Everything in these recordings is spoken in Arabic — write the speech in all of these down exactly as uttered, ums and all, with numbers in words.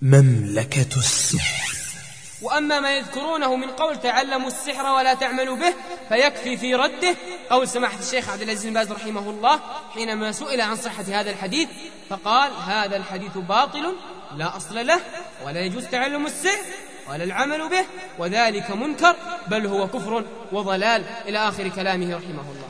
مملكة السحر. وأما ما يذكرونه من قول تعلموا السحر ولا تعملوا به فيكفي في رده قول سماحة الشيخ عبد العزيز بن باز رحمه الله حينما سئل عن صحة هذا الحديث فقال: هذا الحديث باطل لا أصل له، ولا يجوز تعلم السحر ولا العمل به، وذلك منكر بل هو كفر وضلال، إلى آخر كلامه رحمه الله.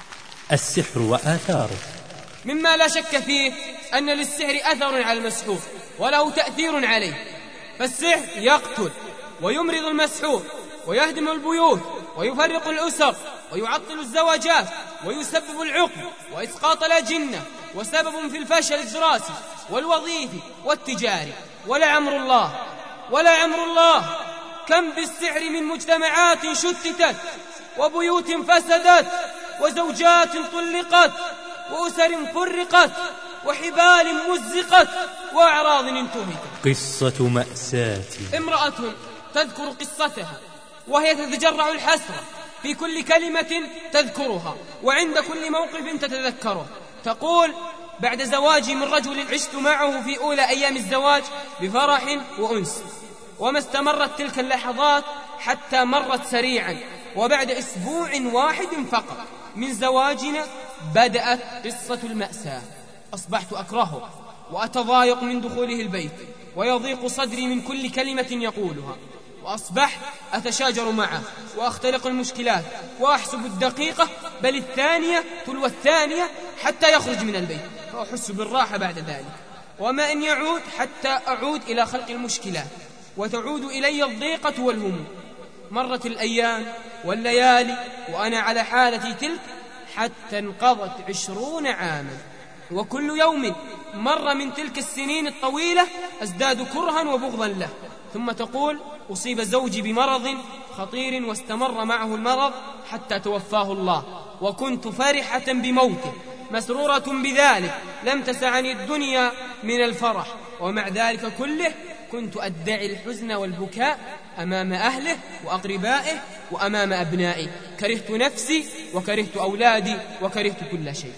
السحر وآثاره. مما لا شك فيه أن للسحر أثر على المسحور وله تأثير عليه، فالسحر يقتل ويمرض المسحور ويهدم البيوت ويفرق الأسر ويعطل الزواجات ويسبب العقم وإسقاط الأجنة وسبب في الفشل الدراسي والوظيفي والتجاري. ولعمر الله ولعمر الله كم بالسحر من مجتمعات شتتت وبيوت فسدت وزوجات طلقت وأسر فرقت وحبال مزقت وأعراض انتهكت. قصة مأساة. امرأة تذكر قصتها وهي تتجرع الحسرة في كل كلمة تذكرها وعند كل موقف تتذكره. تقول: بعد زواجي من رجل عشت معه في أولى أيام الزواج بفرح وأنس، وما استمرت تلك اللحظات حتى مرت سريعا، وبعد أسبوع واحد فقط من زواجنا بدأت قصة المأساة. أصبحت أكرهه وأتضايق من دخوله البيت ويضيق صدري من كل كلمة يقولها، وأصبحت أتشاجر معه وأختلق المشكلات وأحسب الدقيقة بل الثانية تلو الثانية حتى يخرج من البيت، فأحس بالراحة بعد ذلك، وما أن يعود حتى أعود إلى خلق المشكلات وتعود إلي الضيقة والهموم. مرت الأيام والليالي وأنا على حالتي تلك حتى انقضت عشرون عاما، وكل يوم مر من تلك السنين الطويلة أزداد كرها وبغضا له. ثم تقول: أصيب زوجي بمرض خطير واستمر معه المرض حتى توفاه الله، وكنت فرحة بموته مسرورة بذلك، لم تسعني الدنيا من الفرح، ومع ذلك كله كنت أدعي الحزن والبكاء أمام أهله وأقربائه وأمام أبنائي. كرهت نفسي وكرهت أولادي وكرهت كل شيء.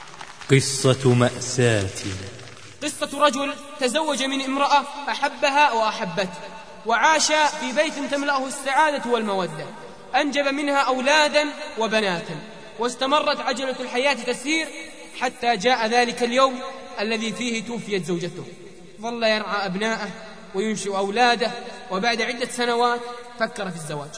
قصة مأساة. قصة رجل تزوج من امرأة أحبها وأحبته، وعاش في بيت تملأه السعادة والمودة، أنجب منها أولادا وبناتا، واستمرت عجلة الحياة تسير حتى جاء ذلك اليوم الذي فيه توفيت زوجته. ظل يرعى أبناءه وينشئ أولاده، وبعد عدة سنوات فكر في الزواج،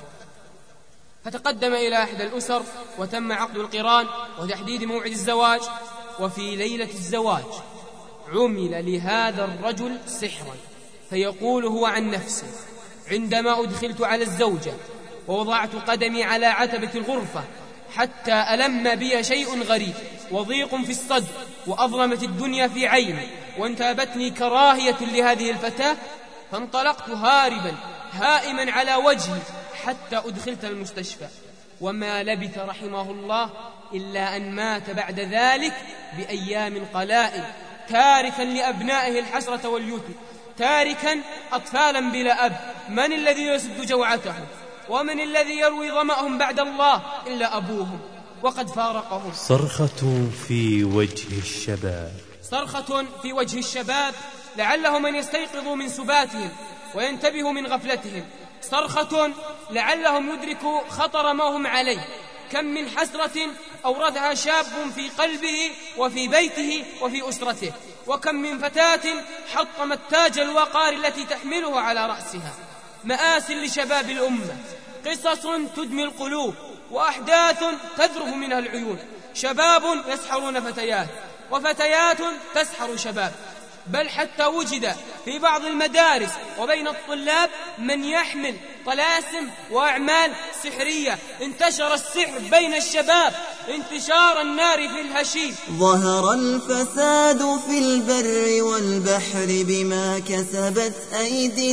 فتقدم إلى إحدى الأسر وتم عقد القران وتحديد موعد الزواج. وفي ليلة الزواج عمل لهذا الرجل سحرا، فيقول هو عن نفسه: عندما أدخلت على الزوجة ووضعت قدمي على عتبة الغرفة حتى ألم بي شيء غريب وضيق في الصدر وأظلمت الدنيا في عيني وانتابتني كراهية لهذه الفتاة، فانطلقت هاربا هائما على وجهي حتى أدخلت المستشفى. وما لبث رحمه الله إلا أن مات بعد ذلك بأيام قلائل، تاركا لأبنائه الحسرة واليتم، تاركا أطفالا بلا أب. من الذي يسد جوعتهم ومن الذي يروي ظمأهم بعد الله إلا أبوهم، وقد فارقهم. صرخة في وجه الشباب. صرخة في وجه الشباب لعلهم أن يستيقظوا من سباتهم وينتبهوا من غفلتهم، صرخة لعلهم يدركوا خطر ما هم عليه. كم من حسرة أورثها شاب في قلبه وفي بيته وفي أسرته، وكم من فتاة حطمت تاج الوقار التي تحمله على رأسها. مآسٍ لشباب الأمة، قصص تدمي القلوب، وأحداث تذرف منها العيون. شباب يسحرون فتيات، وفتيات تسحر شباب، بل حتى وجد في بعض المدارس وبين الطلاب من يحمل طلاسم وأعمال سحرية. انتشر السحر بين الشباب انتشار النار في الهشيم. ظهر الفساد في البر والبحر بما كسبت أيدي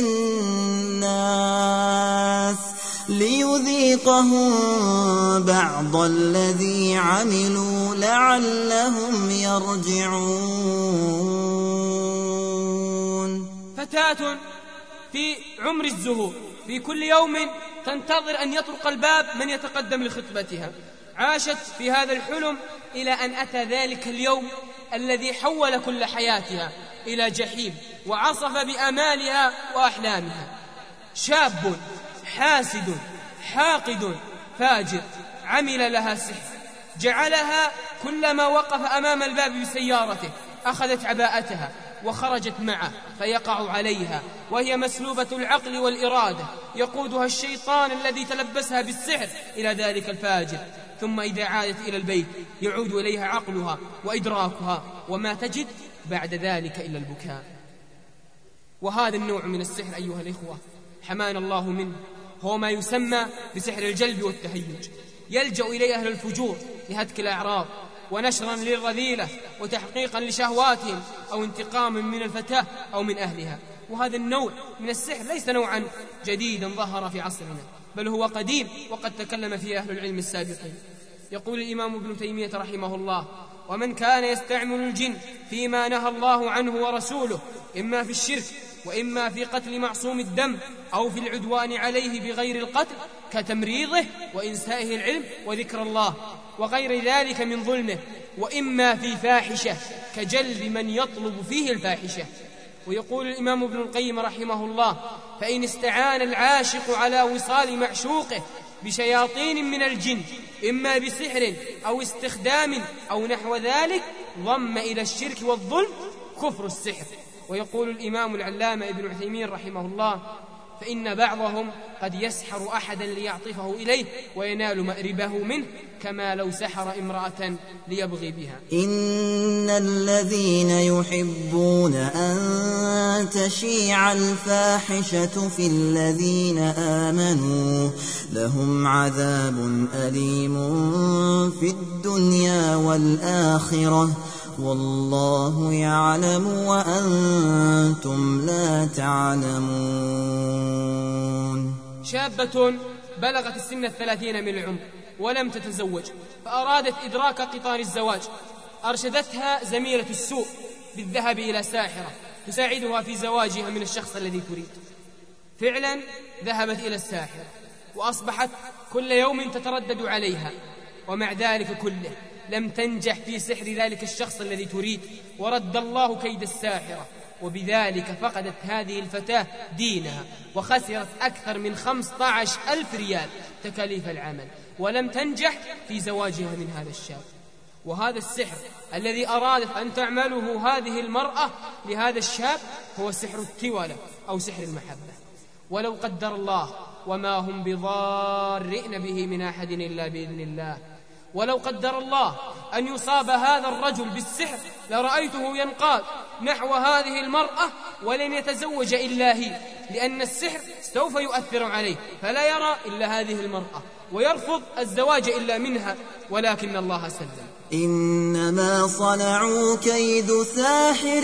الناس ليذيقهم بعض الذي عملوا لعلهم يرجعون. فتاة في عمر الزهور في كل يوم تنتظر أن يطرق الباب من يتقدم لخطبتها، عاشت في هذا الحلم إلى أن أتى ذلك اليوم الذي حول كل حياتها إلى جحيم وعصف بآمالها وأحلامها. شاب حاسد حاقد فاجر عمل لها سحر، جعلها كلما وقف أمام الباب بسيارته أخذت عباءتها وخرجت معه فيقع عليها وهي مسلوبة العقل والإرادة، يقودها الشيطان الذي تلبسها بالسحر إلى ذلك الفاجر. ثم إذا عادت إلى البيت يعود إليها عقلها وإدراكها، وما تجد بعد ذلك إلا البكاء. وهذا النوع من السحر أيها الإخوة حمانا الله منه هو ما يسمى بسحر الجلب والتهيج، يلجأ إليه أهل الفجور لهتك الأعراض ونشرا للرذيلة وتحقيقا لشهواتهم أو انتقاما من الفتاة أو من أهلها. وهذا النوع من السحر ليس نوعا جديدا ظهر في عصرنا، بل هو قديم وقد تكلم فيه أهل العلم السابقين. يقول الإمام ابن تيمية رحمه الله: ومن كان يستعمل الجن فيما نهى الله عنه ورسوله إما في الشرك وإما في قتل معصوم الدم أو في العدوان عليه بغير القتل كتمريضه وإنسائه العلم وذكر الله وغير ذلك من ظلمه، وإما في فاحشة كجلب من يطلب فيه الفاحشة. ويقول الإمام ابن القيم رحمه الله: فإن استعان العاشق على وصال معشوقه بشياطين من الجن إما بسحر أو استخدام أو نحو ذلك ضم إلى الشرك والظلم كفر السحر. ويقول الإمام العلامة ابن عثيمين رحمه الله: فإن بعضهم قد يسحر أحدا ليعطفه إليه وينال مأربه منه كما لو سحر امرأة ليبغي بها. إن الذين يحبون أن تشيع الفاحشة في الذين آمنوا لهم عذاب أليم في الدنيا والآخرة والله يعلم وأنتم لا تعلمون. شابة بلغت السن الثلاثين من العمر ولم تتزوج فأرادت إدراك قطار الزواج، أرشدتها زميلة السوء بالذهاب إلى ساحرة تساعدها في زواجها من الشخص الذي تريد. فعلا ذهبت إلى الساحرة وأصبحت كل يوم تتردد عليها، ومع ذلك كله لم تنجح في سحر ذلك الشخص الذي تريد، ورد الله كيد الساحرة، وبذلك فقدت هذه الفتاة دينها وخسرت أكثر من خمسة عشر ألف ريال تكاليف العمل، ولم تنجح في زواجها من هذا الشاب. وهذا السحر الذي أرادت أن تعمله هذه المرأة لهذا الشاب هو سحر التولة أو سحر المحبة. ولو قدر الله وما هم بضارين به من أحد إلا بإذن الله. ولو قدر الله أن يصاب هذا الرجل بالسحر لرأيته ينقاد نحو هذه المرأة ولن يتزوج إلا هي، لأن السحر سوف يؤثر عليه فلا يرى إلا هذه المرأة ويرفض الزواج إلا منها، ولكن الله سلم. إنما صنعوا كيد ساحر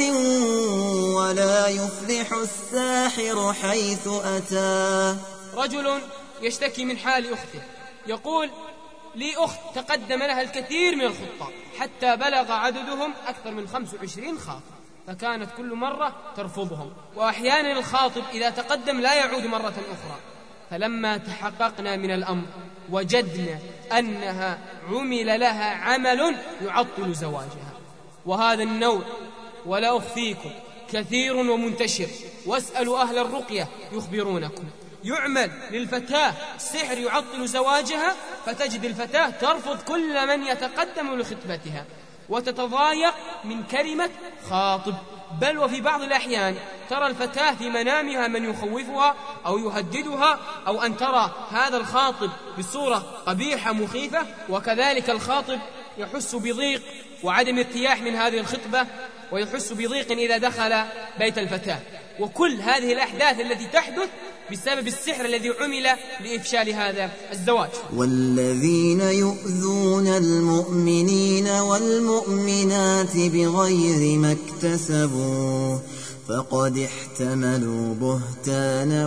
ولا يفلح الساحر حيث أتى. رجل يشتكي من حال أخته، يقول: لي أخت تقدم لها الكثير من الخطاب حتى بلغ عددهم أكثر من خمس وعشرين خاطب، فكانت كل مرة ترفضهم، وأحيانا الخاطب إذا تقدم لا يعود مرة أخرى. فلما تحققنا من الأمر وجدنا أنها عمل لها عمل يعطل زواجها. وهذا النوع ولا أخفيكم كثير ومنتشر، واسألوا أهل الرقية يخبرونكم. يعمل للفتاة سحر يعطل زواجها، فتجد الفتاة ترفض كل من يتقدم لخطبتها وتتضايق من كلمة خاطب، بل وفي بعض الأحيان ترى الفتاة في منامها من يخوفها أو يهددها، أو أن ترى هذا الخاطب بصورة قبيحة مخيفة، وكذلك الخاطب يحس بضيق وعدم ارتياح من هذه الخطبة، ويحس بضيق إذا دخل بيت الفتاة. وكل هذه الأحداث التي تحدث بسبب السحر الذي عمل لإفشال هذا الزواج. والذين يؤذون المؤمنين والمؤمنات بغير ما اكتسبوا فقد احتملوا بهتانا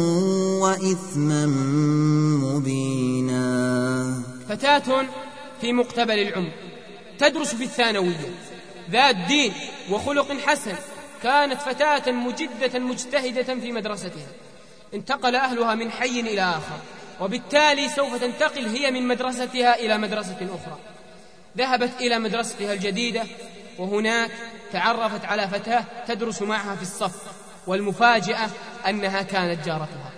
وإثما مبينا. فتاة في مقتبل العمر تدرس في الثانوية، ذات دين وخلق حسن، كانت فتاة مجدة مجتهدة في مدرستها. انتقل أهلها من حي إلى آخر، وبالتالي سوف تنتقل هي من مدرستها إلى مدرسة أخرى. ذهبت إلى مدرستها الجديدة وهناك تعرفت على فتاة تدرس معها في الصف، والمفاجأة أنها كانت جارتها.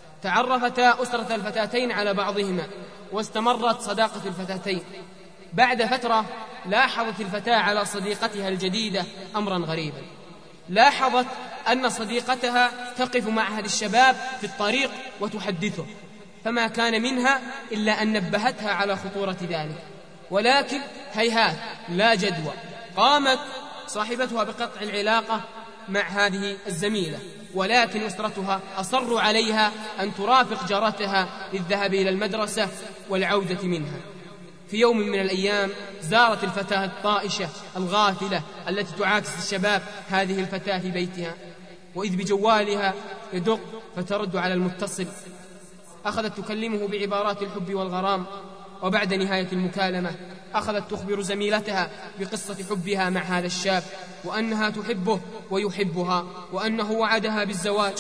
تعرفتا أسرة الفتاتين على بعضهما، واستمرت صداقة الفتاتين. بعد فترة لاحظت الفتاة على صديقتها الجديدة أمرا غريبا. لاحظت أن صديقتها تقف مع أحد الشباب في الطريق وتحدثه، فما كان منها إلا أن نبهتها على خطورة ذلك، ولكن هيهات لا جدوى. قامت صاحبتها بقطع العلاقة مع هذه الزميلة، ولكن أسرتها أصروا عليها أن ترافق جارتها للذهاب إلى المدرسة والعودة منها. في يوم من الأيام زارت الفتاة الطائشة الغافلة التي تعاكس الشباب هذه الفتاة في بيتها، وإذ بجوالها يدق فترد على المتصل. أخذت تكلمه بعبارات الحب والغرام، وبعد نهاية المكالمة أخذت تخبر زميلتها بقصة حبها مع هذا الشاب، وأنها تحبه ويحبها، وأنه وعدها بالزواج.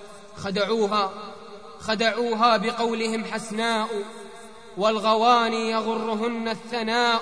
خدعوها خدعوها بقولهم حسناء، والغواني يغرهن الثناء،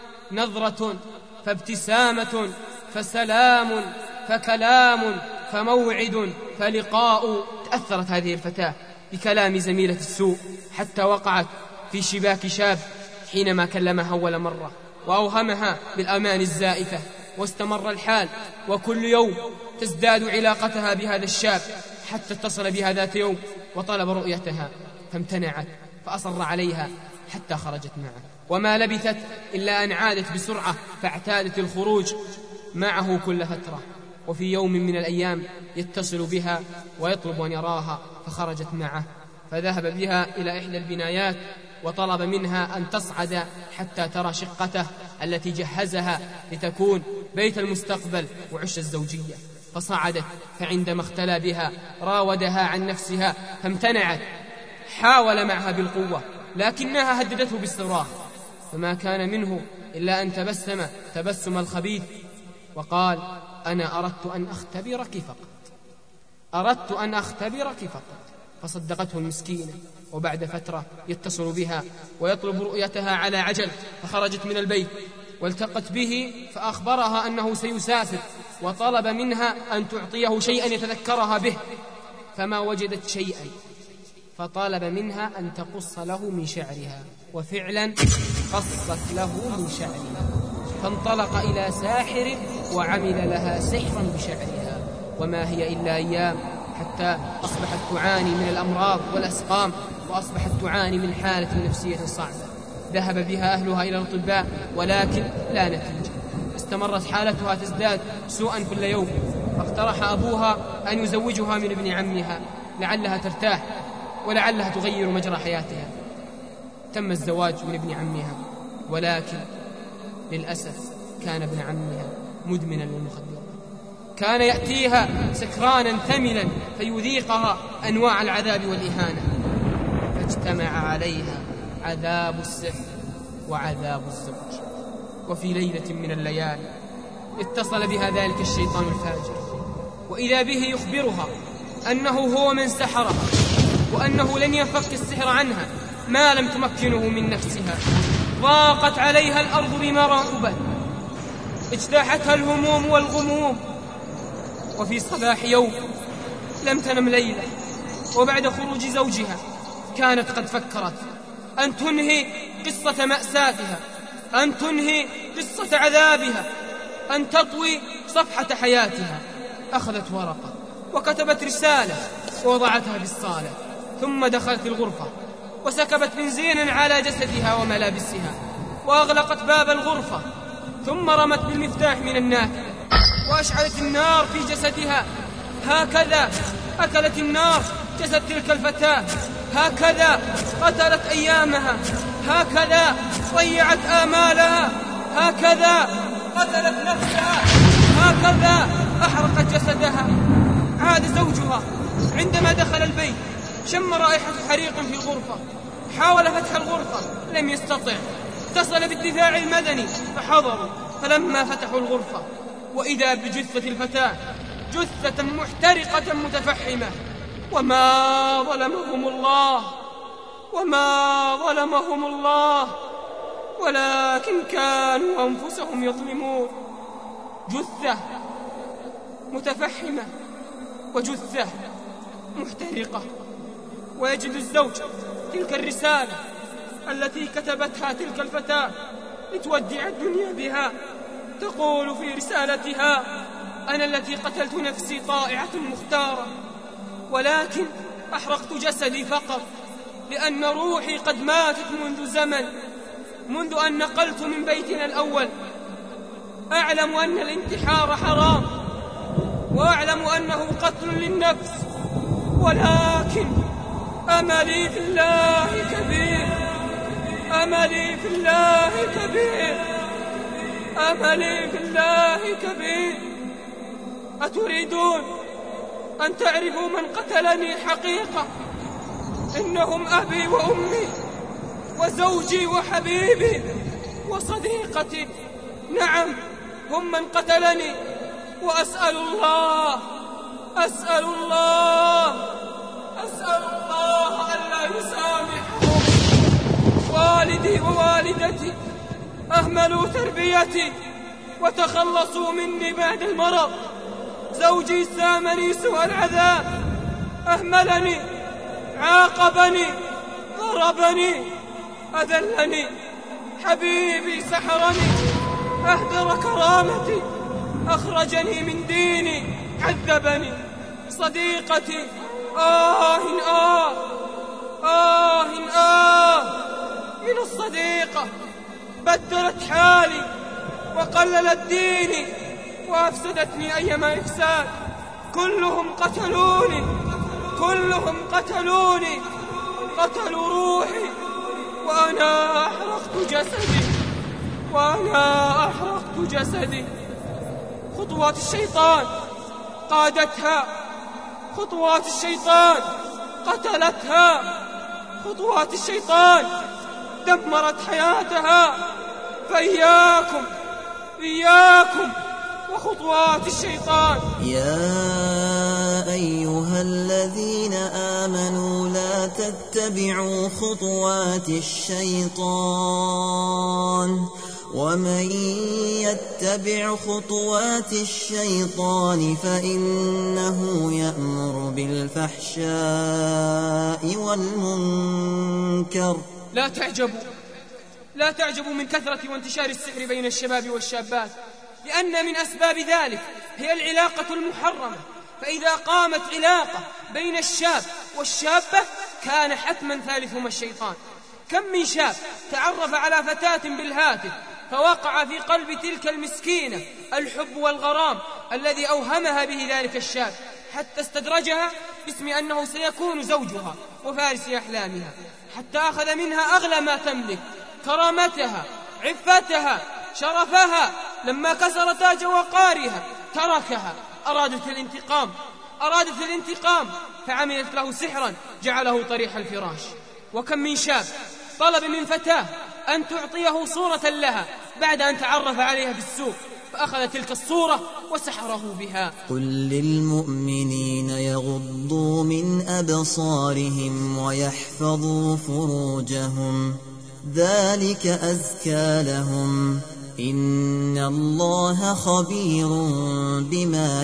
نظرة فابتسامة فسلام فكلام فموعد فلقاء. تأثرت هذه الفتاة بكلام زميلة السوء حتى وقعت في شباك شاب حينما كلمها أول مرة، وأوهمها بالأمان الزائفة. واستمر الحال، وكل يوم تزداد علاقتها بهذا الشاب، حتى اتصل بها ذات يوم وطلب رؤيتها فامتنعت، فأصر عليها حتى خرجت معه. وما لبثت إلا أن عادت بسرعة، فاعتادت الخروج معه كل فترة. وفي يوم من الأيام يتصل بها ويطلب أن يراها، فخرجت معه، فذهب بها إلى إحدى البنايات وطلب منها أن تصعد حتى ترى شقته التي جهزها لتكون بيت المستقبل وعش الزوجية. فصعدت، فعندما اختلى بها راودها عن نفسها فامتنعت. حاول معها بالقوة، لكنها هددته بالصراخ، فما كان منه إلا أن تبسم تبسم الخبيث وقال: أنا أردت أن أختبرك فقط، أردت أن أختبرك فقط. فصدقته المسكينة. وبعد فترة يتصل بها ويطلب رؤيتها على عجل، فخرجت من البيت والتقت به فأخبرها أنه سيسافر، وطلب منها أن تعطيه شيئا يتذكرها به، فما وجدت شيئا، فطلب منها أن تقص له من شعرها، وفعلا قصت له من شعرها. فانطلق إلى ساحر وعمل لها سحرا بشعرها، وما هي إلا أيام حتى أصبحت تعاني من الأمراض والأسقام، وأصبحت تعاني من حالة نفسية صعبة. ذهب بها أهلها إلى الأطباء ولكن لا نتيجة. استمرت حالتها تزداد سوءا كل يوم، فاقترح أبوها أن يزوجها من ابن عمها لعلها ترتاح ولعلها تغير مجرى حياتها. تم الزواج من ابن عمها، ولكن للأسف كان ابن عمها مدمنا للمخدرات. كان يأتيها سكرانا ثملا فيذيقها أنواع العذاب والإهانة، فاجتمع عليها عذاب السحر وعذاب الزوج. وفي ليلة من الليالي اتصل بها ذلك الشيطان الفاجر، وإذا به يخبرها أنه هو من سحرها، وأنه لن ينفك السحر عنها ما لم تمكنه من نفسها. ضاقت عليها الأرض بما رحبت، اجتاحتها الهموم والغموم. وفي صباح يوم لم تنم ليلة، وبعد خروج زوجها كانت قد فكرت أن تنهي قصة مأساتها، أن تنهي قصة عذابها، أن تطوي صفحة حياتها. أخذت ورقة وكتبت رسالة ووضعتها في الصالة، ثم دخلت الغرفة وسكبت بنزينا على جسدها وملابسها، وأغلقت باب الغرفة، ثم رمت بالمفتاح من النافذة وأشعلت النار في جسدها. هكذا أكلت النار جسد تلك الفتاة، هكذا قتلت أيامها، هكذا ضيعت آمالها، هكذا قتلت نفسها، هكذا أحرقت جسدها. عاد زوجها عندما دخل البيت شم رائحة حريق في الغرفة، حاول فتح الغرفة لم يستطع، اتصل بالدفاع المدني فحضروا، فلما فتحوا الغرفة وإذا بجثة الفتاة، جثة محترقة متفحمة. وما ظلمهم الله وما ظلمهم الله ولكن كانوا أنفسهم يظلمون. جثة متفحمة وجثة محترقة. ويجد الزوج تلك الرسالة التي كتبتها تلك الفتاة لتودع الدنيا بها. تقول في رسالتها: أنا التي قتلت نفسي طائعة مختارة، ولكن أحرقت جسدي فقط، لأن روحي قد ماتت منذ زمن، منذ أن نقلت من بيتنا الأول. أعلم أن الانتحار حرام، وأعلم أنه قتل للنفس، ولكن أملي في الله كبير، أملي في الله كبير، أملي في الله كبير. أتريدون أن تعرفوا من قتلني حقيقة؟ إنهم أبي وأمي وزوجي وحبيبي وصديقتي. نعم، هم من قتلني، وأسأل الله أسأل الله أسأل الله ألا يسامحهم. والدي ووالدتي أهملوا تربيتي وتخلصوا مني بعد المرض. زوجي سامني سوء العذاب، أهملني، عاقبني، ضربني، أذلني. حبيبي سحرني، أهدر كرامتي، أخرجني من ديني، عذبني. صديقتي آه آه آه آه من الصديقة، بدلت حالي وقللت ديني وأفسدتني أيما إفساد. كلهم قتلوني، كلهم قتلوني، قتلوا روحي، وأنا أحرقت جسدي، وأنا أحرقت جسدي. خطوات الشيطان قادتها، خطوات الشيطان قتلتها، خطوات الشيطان دمرت حياتها. فإياكم إياكم وخطوات الشيطان. يا أيها الذين آمنوا لا تتبعوا خطوات الشيطان، ومن يتبع خطوات الشيطان فإنه يأمر بالفحشاء والمنكر. لا تعجبوا لا تعجبوا من كثرة وانتشار السحر بين الشباب والشابات، لأن من أسباب ذلك هي العلاقة المحرمة. فإذا قامت علاقة بين الشاب والشابة كان حتما ثالثهما الشيطان. كم من شاب تعرف على فتاة بالهاتف فوقع في قلب تلك المسكينة الحب والغرام الذي أوهمها به ذلك الشاب، حتى استدرجها باسم أنه سيكون زوجها وفارس أحلامها، حتى أخذ منها أغلى ما تملك، كرامتها، عفتها، شرفها. لما كسر تاج وقارها تركها. أرادت الانتقام أرادت الانتقام فعملت له سحرا جعله طريح الفراش. وكم من شاب طلب من فتاة أن تعطيه صورة لها بعد أن تعرف عليها في السوق، فأخذ تلك الصورة وسحره بها. قل للمؤمنين يغضوا من أبصارهم ويحفظوا فروجهم، ذلك أزكى لهم، إن الله خبير بما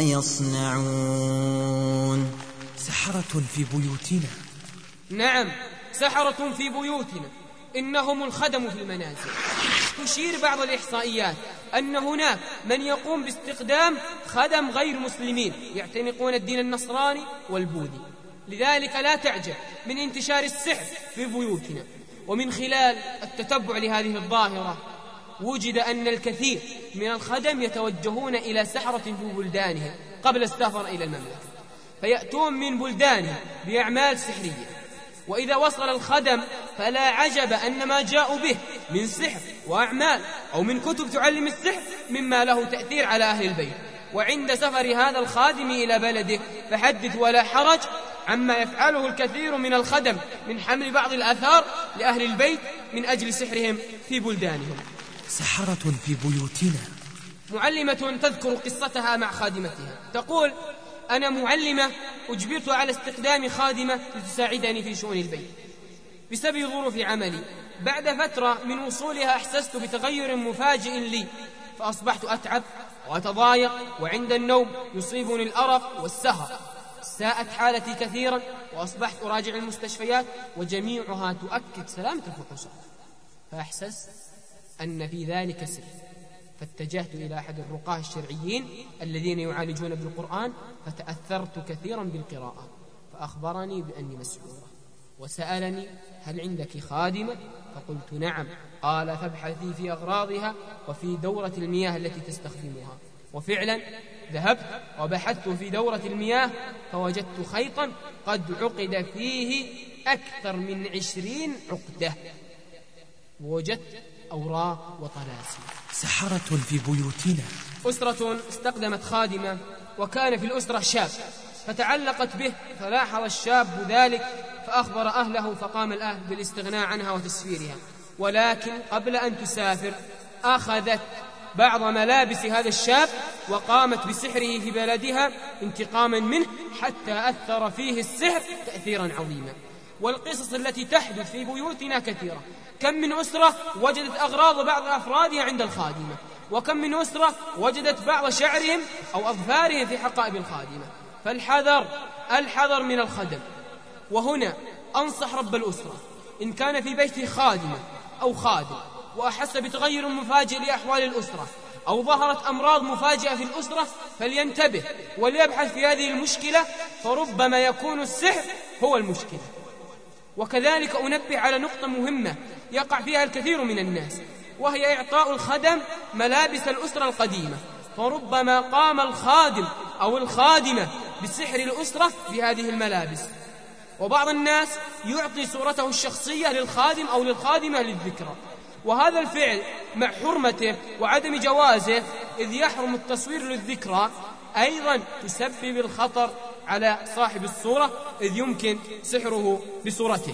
يصنعون. سحرة في بيوتنا. نعم، سحرة في بيوتنا، إنهم الخدم في المنازل. تشير بعض الإحصائيات أن هناك من يقوم باستخدام خدم غير مسلمين يعتنقون الدين النصراني والبوذي. لذلك لا تعجب من انتشار السحر في بيوتنا. ومن خلال التتبع لهذه الظاهرة وجد أن الكثير من الخدم يتوجهون إلى سحرة في بلدانهم قبل السفر إلى المملكة، فيأتون من بلدانهم بأعمال سحرية. وإذا وصل الخدم فلا عجب أن ما جاءوا به من سحر وأعمال أو من كتب تعلم السحر مما له تأثير على أهل البيت. وعند سفر هذا الخادم إلى بلده فحدث ولا حرج عما يفعله الكثير من الخدم من حمل بعض الآثار لأهل البيت من أجل سحرهم في بلدانهم. سحرة في بيوتنا. معلمة تذكر قصتها مع خادمتها، تقول: أنا معلمة أجبرت على استخدام خادمة لتساعدني في شؤون البيت بسبب ظروف عملي. بعد فترة من وصولها أحسست بتغير مفاجئ لي، فأصبحت أتعب، وأتضايق، وعند النوم يصيبني الأرق والسهر. ساءت حالتي كثيرا وأصبحت أراجع المستشفيات وجميعها تؤكد سلامة الفحوصات، فأحسست أن في ذلك سر، فاتجهت إلى أحد الرقاة الشرعيين الذين يعالجون بالقرآن، فتأثرت كثيرا بالقراءة، فأخبرني بأني مسحورة، وسألني هل عندك خادمة؟ فقلت نعم. قال فابحثي في أغراضها وفي دورة المياه التي تستخدمها. وفعلا ذهبت وبحثت في دورة المياه فوجدت خيطا قد عقد فيه أكثر من عشرين عقدة، ووجدت أوراق وطلاسم. سحرة في بيوتنا. أسرة استقدمت خادمة، وكان في الأسرة شاب، فتعلقت به، فلاحظ الشاب ذلك فأخبر أهله، فقام الأهل بالاستغناء عنها وتسفيرها. ولكن قبل أن تسافر أخذت بعض ملابس هذا الشاب وقامت بسحره في بلدها انتقاما منه، حتى أثر فيه السحر تأثيرا عظيما. والقصص التي تحدث في بيوتنا كثيرة. كم من أسرة وجدت أغراض بعض أفرادها عند الخادمة، وكم من أسرة وجدت بعض شعرهم أو أظفارهم في حقائب الخادمة. فالحذر الحذر من الخدم. وهنا أنصح رب الأسرة إن كان في بيته خادمة أو خادم وأحس بتغير مفاجئ لأحوال الأسرة، أو ظهرت أمراض مفاجئة في الأسرة، فلينتبه وليبحث في هذه المشكلة، فربما يكون السحر هو المشكلة. وكذلك أنبه على نقطة مهمة يقع فيها الكثير من الناس، وهي إعطاء الخدم ملابس الأسرة القديمة، فربما قام الخادم أو الخادمة بسحر الأسرة بهذه الملابس. وبعض الناس يعطي صورته الشخصية للخادم أو للخادمة للذكرى، وهذا الفعل مع حرمته وعدم جوازه، إذ يحرم التصوير للذكرى، أيضا تسبب الخطر على صاحب الصورة، إذ يمكن سحره بصورته.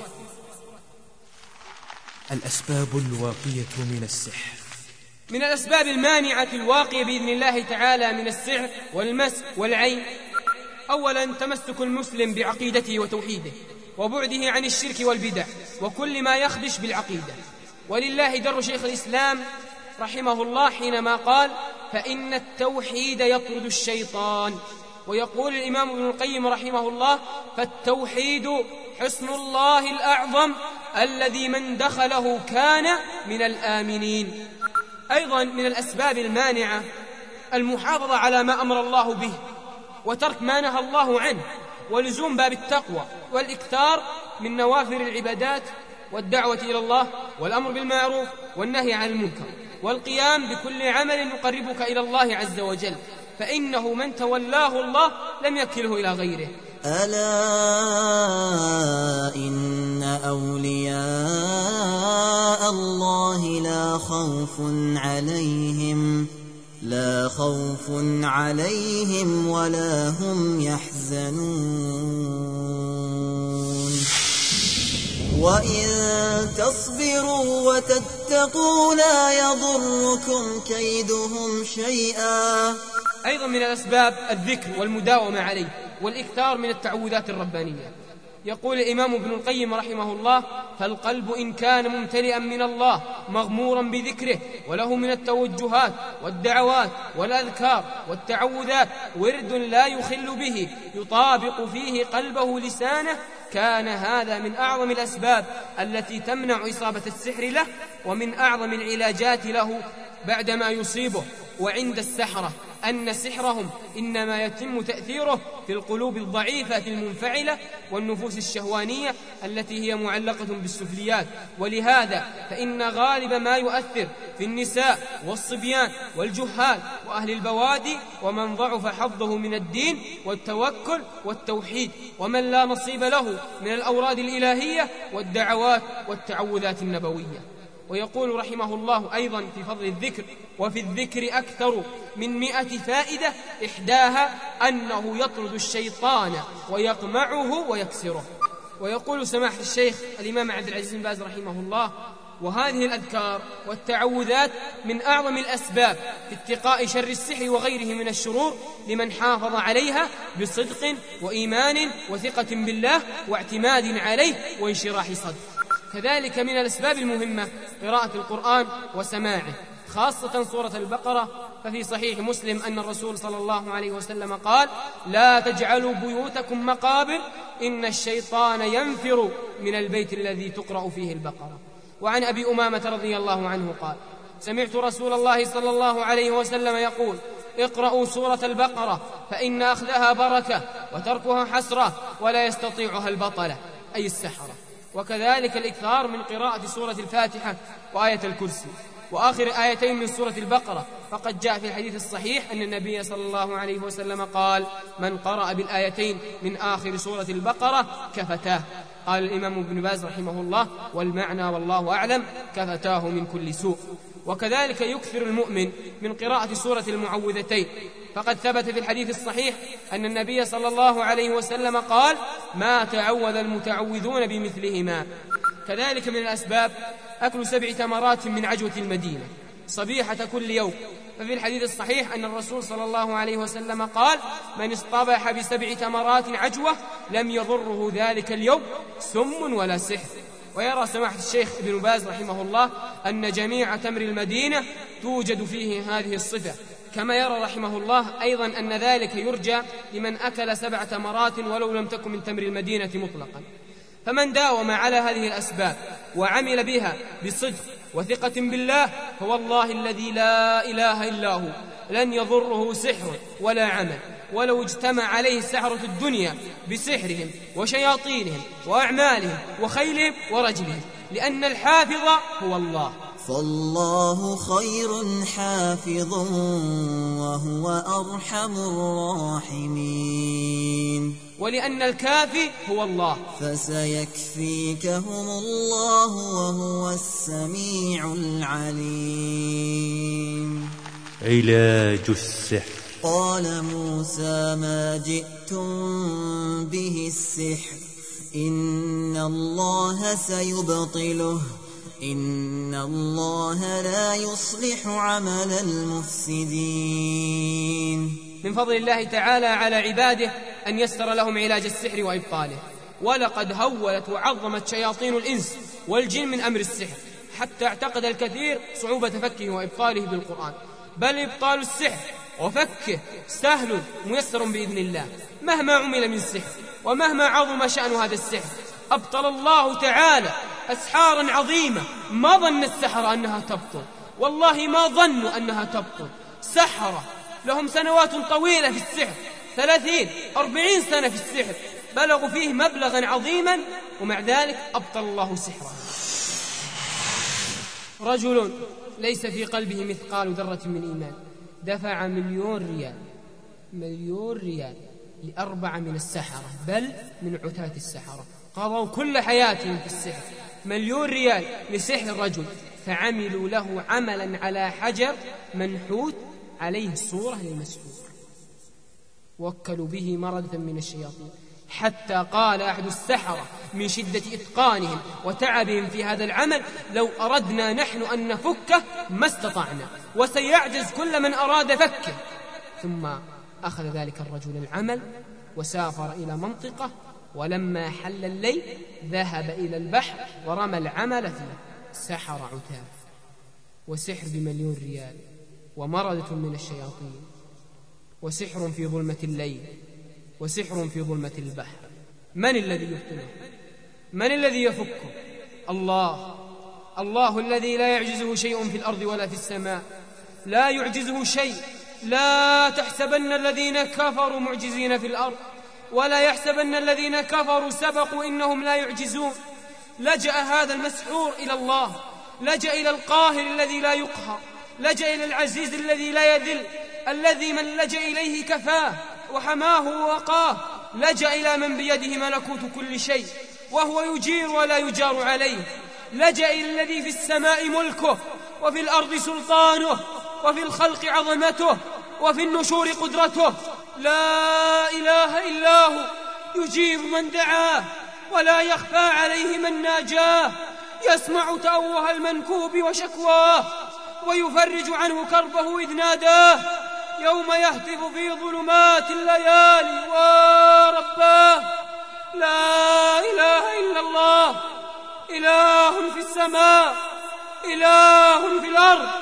الأسباب الواقية من السحر. من الأسباب المانعة الواقية بإذن الله تعالى من السحر والمس والعين: أولا تمسك المسلم بعقيدته وتوحيده، وبعده عن الشرك والبدع وكل ما يخدش بالعقيدة. ولله در شيخ الإسلام رحمه الله حينما قال: فإن التوحيد يطرد الشيطان. ويقول الإمام ابن القيم رحمه الله: فالتوحيد حصن الله الأعظم الذي من دخله كان من الآمنين. أيضا من الأسباب المانعة المحافظة على ما أمر الله به، وترك ما نهى الله عنه، ولزوم باب التقوى، والإكثار من نوافل العبادات، والدعوة إلى الله، والأمر بالمعروف والنهي عن المنكر، والقيام بكل عمل يقربك إلى الله عز وجل، فإنه من تولاه الله لم يكله إلى غيره. ألا إن أولياء الله لا خوف عليهم لا خوف عليهم ولا هم يحزنون وإن تصبروا وتتقوا لا يضركم كيدهم شيئا. أيضا من الأسباب الذكر والمداومة عليه، والإكثار من التعوذات الربانية. يقول الإمام ابن القيم رحمه الله: فالقلب إن كان ممتلئا من الله مغمورا بذكره، وله من التوجهات والدعوات والأذكار والتعوذات ورد لا يخل به يطابق فيه قلبه لسانه، كان هذا من أعظم الأسباب التي تمنع إصابة السحر له، ومن أعظم العلاجات له بعدما يصيبه. وعند السحرة أن سحرهم إنما يتم تأثيره في القلوب الضعيفة المنفعلة والنفوس الشهوانية التي هي معلقة بالسفليات، ولهذا فإن غالب ما يؤثر في النساء والصبيان والجهال وأهل البوادي ومن ضعف حظه من الدين والتوكل والتوحيد، ومن لا نصيب له من الأوراد الإلهية والدعوات والتعوذات النبوية. ويقول رحمه الله أيضا في فضل الذكر: وفي الذكر أكثر من مئة فائدة، إحداها أنه يطرد الشيطان ويقمعه ويكسره. ويقول سماحة الشيخ الإمام عبد العزيز بن باز رحمه الله: وهذه الأذكار والتعوذات من أعظم الأسباب في اتقاء شر السحر وغيره من الشرور، لمن حافظ عليها بصدق وإيمان وثقة بالله واعتماد عليه وانشراح صدر. كذلك من الأسباب المهمة قراءة القرآن وسماعه، خاصة سورة البقرة ففي صحيح مسلم أن الرسول صلى الله عليه وسلم قال: لا تجعلوا بيوتكم مقابر إن الشيطان ينفر من البيت الذي تقرأ فيه البقرة. وعن أبي أمامة رضي الله عنه قال: سمعت رسول الله صلى الله عليه وسلم يقول: اقرأوا سورة البقرة فإن أخذها بركة وتركها حسرة ولا يستطيعها البطلة، أي السحرة. وكذلك الإكثار من قراءة سورة الفاتحة وآية الكرسي وآخر آيتين من سورة البقرة، فقد جاء في الحديث الصحيح أن النبي صلى الله عليه وسلم قال: من قرأ بالآيتين من آخر سورة البقرة كفتاه. قال الإمام ابن باز رحمه الله: والمعنى والله أعلم كفتاه من كل سوء. وكذلك يكثر المؤمن من قراءة سورة المعوذتين، فقد ثبت في الحديث الصحيح أن النبي صلى الله عليه وسلم قال: ما تعوذ المتعوذون بمثلهما. كذلك من الأسباب أكل سبع تمرات من عجوة المدينة صبيحة كل يوم، ففي الحديث الصحيح أن الرسول صلى الله عليه وسلم قال: من اصطبح بسبع تمرات عجوة لم يضره ذلك اليوم سم ولا سحر. ويرى سماحة الشيخ ابن باز رحمه الله أن جميع تمر المدينة توجد فيه هذه الصفة، كما يرى رحمه الله أيضا أن ذلك يرجى لمن أكل سبع تمرات ولو لم تكن من تمر المدينة مطلقا. فمن داوم على هذه الأسباب وعمل بها بصدق وثقة بالله فوالله الذي لا إله إلا هو لن يضره سحر ولا عمل، ولو اجتمع عليه سحرة الدنيا بسحرهم وشياطينهم وأعمالهم وخيلهم ورجلهم، لأن الحافظ هو الله. فالله خير حافظ وهو أرحم الراحمين. ولأن الكافي هو الله، فسيكفيكهم الله وهو السميع العليم. علاج السحر. قال موسى: ما جئتم به السحر إن الله سيبطله إن الله لا يصلح عمل المفسدين. من فضل الله تعالى على عباده أن يسر لهم علاج السحر وإبطاله. ولقد هولت وعظمت شياطين الإنس والجن من أمر السحر، حتى اعتقد الكثير صعوبة فكه وإبطاله بالقرآن، بل إبطال السحر وفكه سهل ميسر بإذن الله مهما عمل من سحر ومهما عظم شأن هذا السحر. أبطل الله تعالى أسحارا عظيمة ما ظن السحر أنها تبطل، والله ما ظنوا أنها تبطل. سحرة لهم سنوات طويلة في السحر، ثلاثين أربعين سنة في السحر، بلغوا فيه مبلغا عظيما، ومع ذلك أبطل الله سحره. رجل ليس في قلبه مثقال ذرة من إيمان دفع مليون ريال مليون ريال لأربعة من السحرة، بل من عتاة السحرة، قضوا كل حياتهم في السحر. مليون ريال لسحر الرجل، فعملوا له عملا على حجر منحوت عليه صورة للمسحور، وكلوا به مردة من الشياطين، حتى قال أحد السحرة من شدة إتقانهم وتعبهم في هذا العمل: لو أردنا نحن أن نفكه ما استطعنا، وسيعجز كل من أراد فكه. ثم أخذ ذلك الرجل العمل وسافر إلى منطقة، ولما حل الليل ذهب إلى البحر ورمى العمل فيه. سحر عتاف وسحر بمليون ريال ومردة من الشياطين، وسحر في ظلمة الليل وسحر في ظلمة البحر. من الذي يبطله؟ من الذي يفكه؟ الله. الله الذي لا يعجزه شيء في الأرض ولا في السماء، لا يعجزه شيء. لا تحسبن الذين كفروا معجزين في الأرض، ولا يحسبن الذين كفروا سبقوا إنهم لا يعجزون. لجأ هذا المسحور إلى الله، لجأ إلى القاهر الذي لا يقهر، لجأ إلى العزيز الذي لا يذل، الذي من لجأ إليه كفاه وحماه ووقاه. لجأ إلى من بيده ملكوت كل شيء وهو يجير ولا يجار عليه. لجأ إلى الذي في السماء ملكه وفي الأرض سلطانه وفي الخلق عظمته وفي النشور قدرته. لا إله إلا هو، يجيب من دعاه ولا يخفى عليه من ناجاه، يسمع تأوه المنكوب وشكواه ويفرج عنه كربه إذ ناداه، يوم يهتف في ظلمات الليالي ورباه. لا إله إلا الله، إله في السماء إله في الأرض،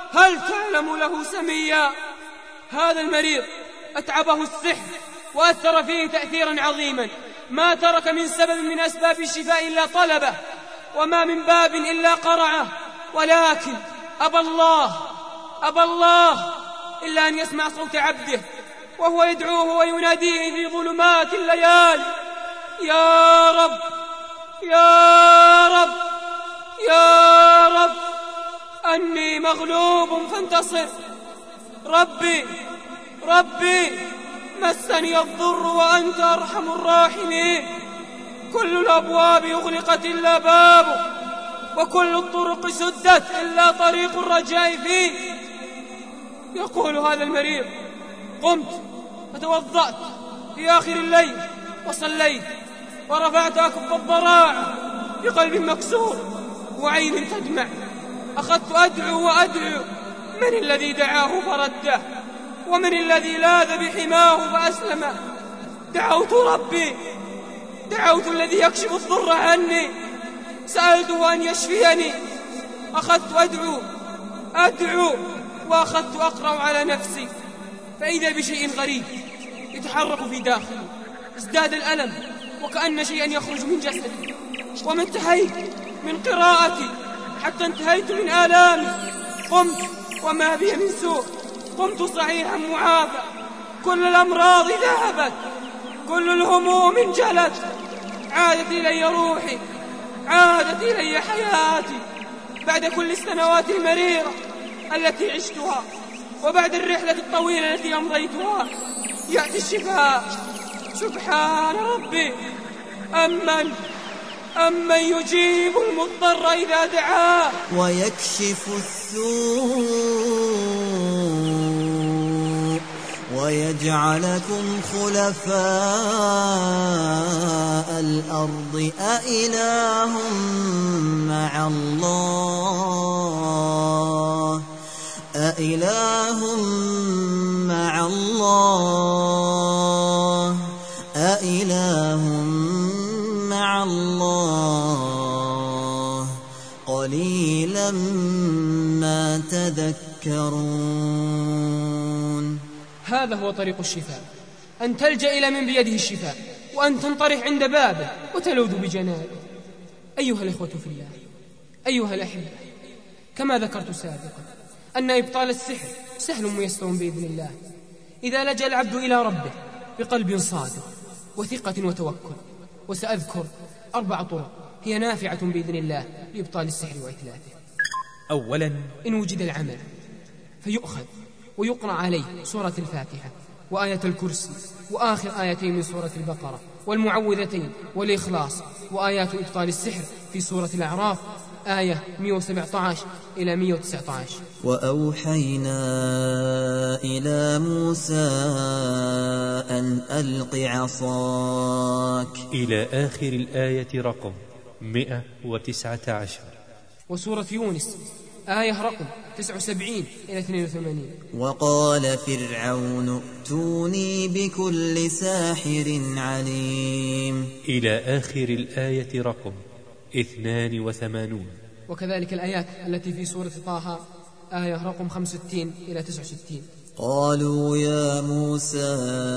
هل تعلم له سميا؟ هذا المريض أتعبه السحر وأثر فيه تأثيرا عظيما، ما ترك من سبب من أسباب الشفاء إلا طلبه، وما من باب إلا قرعه، ولكن أبى الله أبى الله إلا أن يسمع صوت عبده وهو يدعوه ويناديه في ظلمات الليالي: يا رب يا رب يا رب أني مغلوب فانتصر، ربي ربي مسني الضر وأنت أرحم الراحمين، كل الأبواب أغلقت إلا بابه، وكل الطرق سدت إلا طريق الرجاء فيه. يقول هذا المريض: قمت فتوضأت في آخر الليل وصليت ورفعت أكف الضراعة بقلب مكسور وعين تدمع، أخذت أدعو وأدعو: من الذي دعاه فرده؟ ومن الذي لاذ بحماه فأسلمه؟ دعوت ربي، دعوت الذي يكشف الضر عني، سألته أن يشفيني، أخذت أدعو أدعو وأخذت أقرأ على نفسي، فإذا بشيء غريب يتحرك في داخلي، ازداد الألم وكأن شيئا يخرج من جسدي، وما انتهيت من قراءتي حتى انتهيت من آلامي. قمت وما بي من سوء، قمت صحيحا معافى، كل الأمراض ذهبت، كل الهموم انجلت، عادت إلي روحي، عادت إلي حياتي، بعد كل السنوات المريرة التي عشتها، وبعد الرحلة الطويلة التي أمضيتها، يأتي الشفاء. سبحان ربي، أمن أمن يجيب المضطر إذا دعاه ويكشف السوء ويجعلكم خلفاء الأرض أإله مع الله أإله مع الله أإله مع الله قليلا ما تذكرون. هذا هو طريق الشفاء، أن تلجأ إلى من بيده الشفاء، وأن تنطرح عند بابه وتلوذ بجنابه. أيها الإخوة في الله، أيها الأحبة، كما ذكرت سابقا أن إبطال السحر سهل ميسر بإذن الله إذا لجأ العبد إلى ربه بقلب صادق وثقة وتوكل. وسأذكر أربع طرق هي نافعة بإذن الله لإبطال السحر وإتلافه. أولا، إن وجد العمل فيؤخذ ويقرأ عليه سورة الفاتحة وآية الكرسي وآخر آيتين من سورة البقرة والمعوذتين والإخلاص، وآيات إبطال السحر في سورة الأعراف آية مئة وسبعة عشر إلى مئة وتسعة عشر. وأوحينا إلى موسى أن ألق عصاك إلى آخر الآية رقم مئة وتسعة عشر. وسورة يونس آية رقم تسعة وسبعين إلى اثنين وثمانين. وقال فرعون ائتوني بكل ساحر عليم إلى آخر الآية رقم اثنان وثمانون. وكذلك الآيات التي في سورة طه آية رقم خمسة وستين إلى تسعة وستين. قالوا يا موسى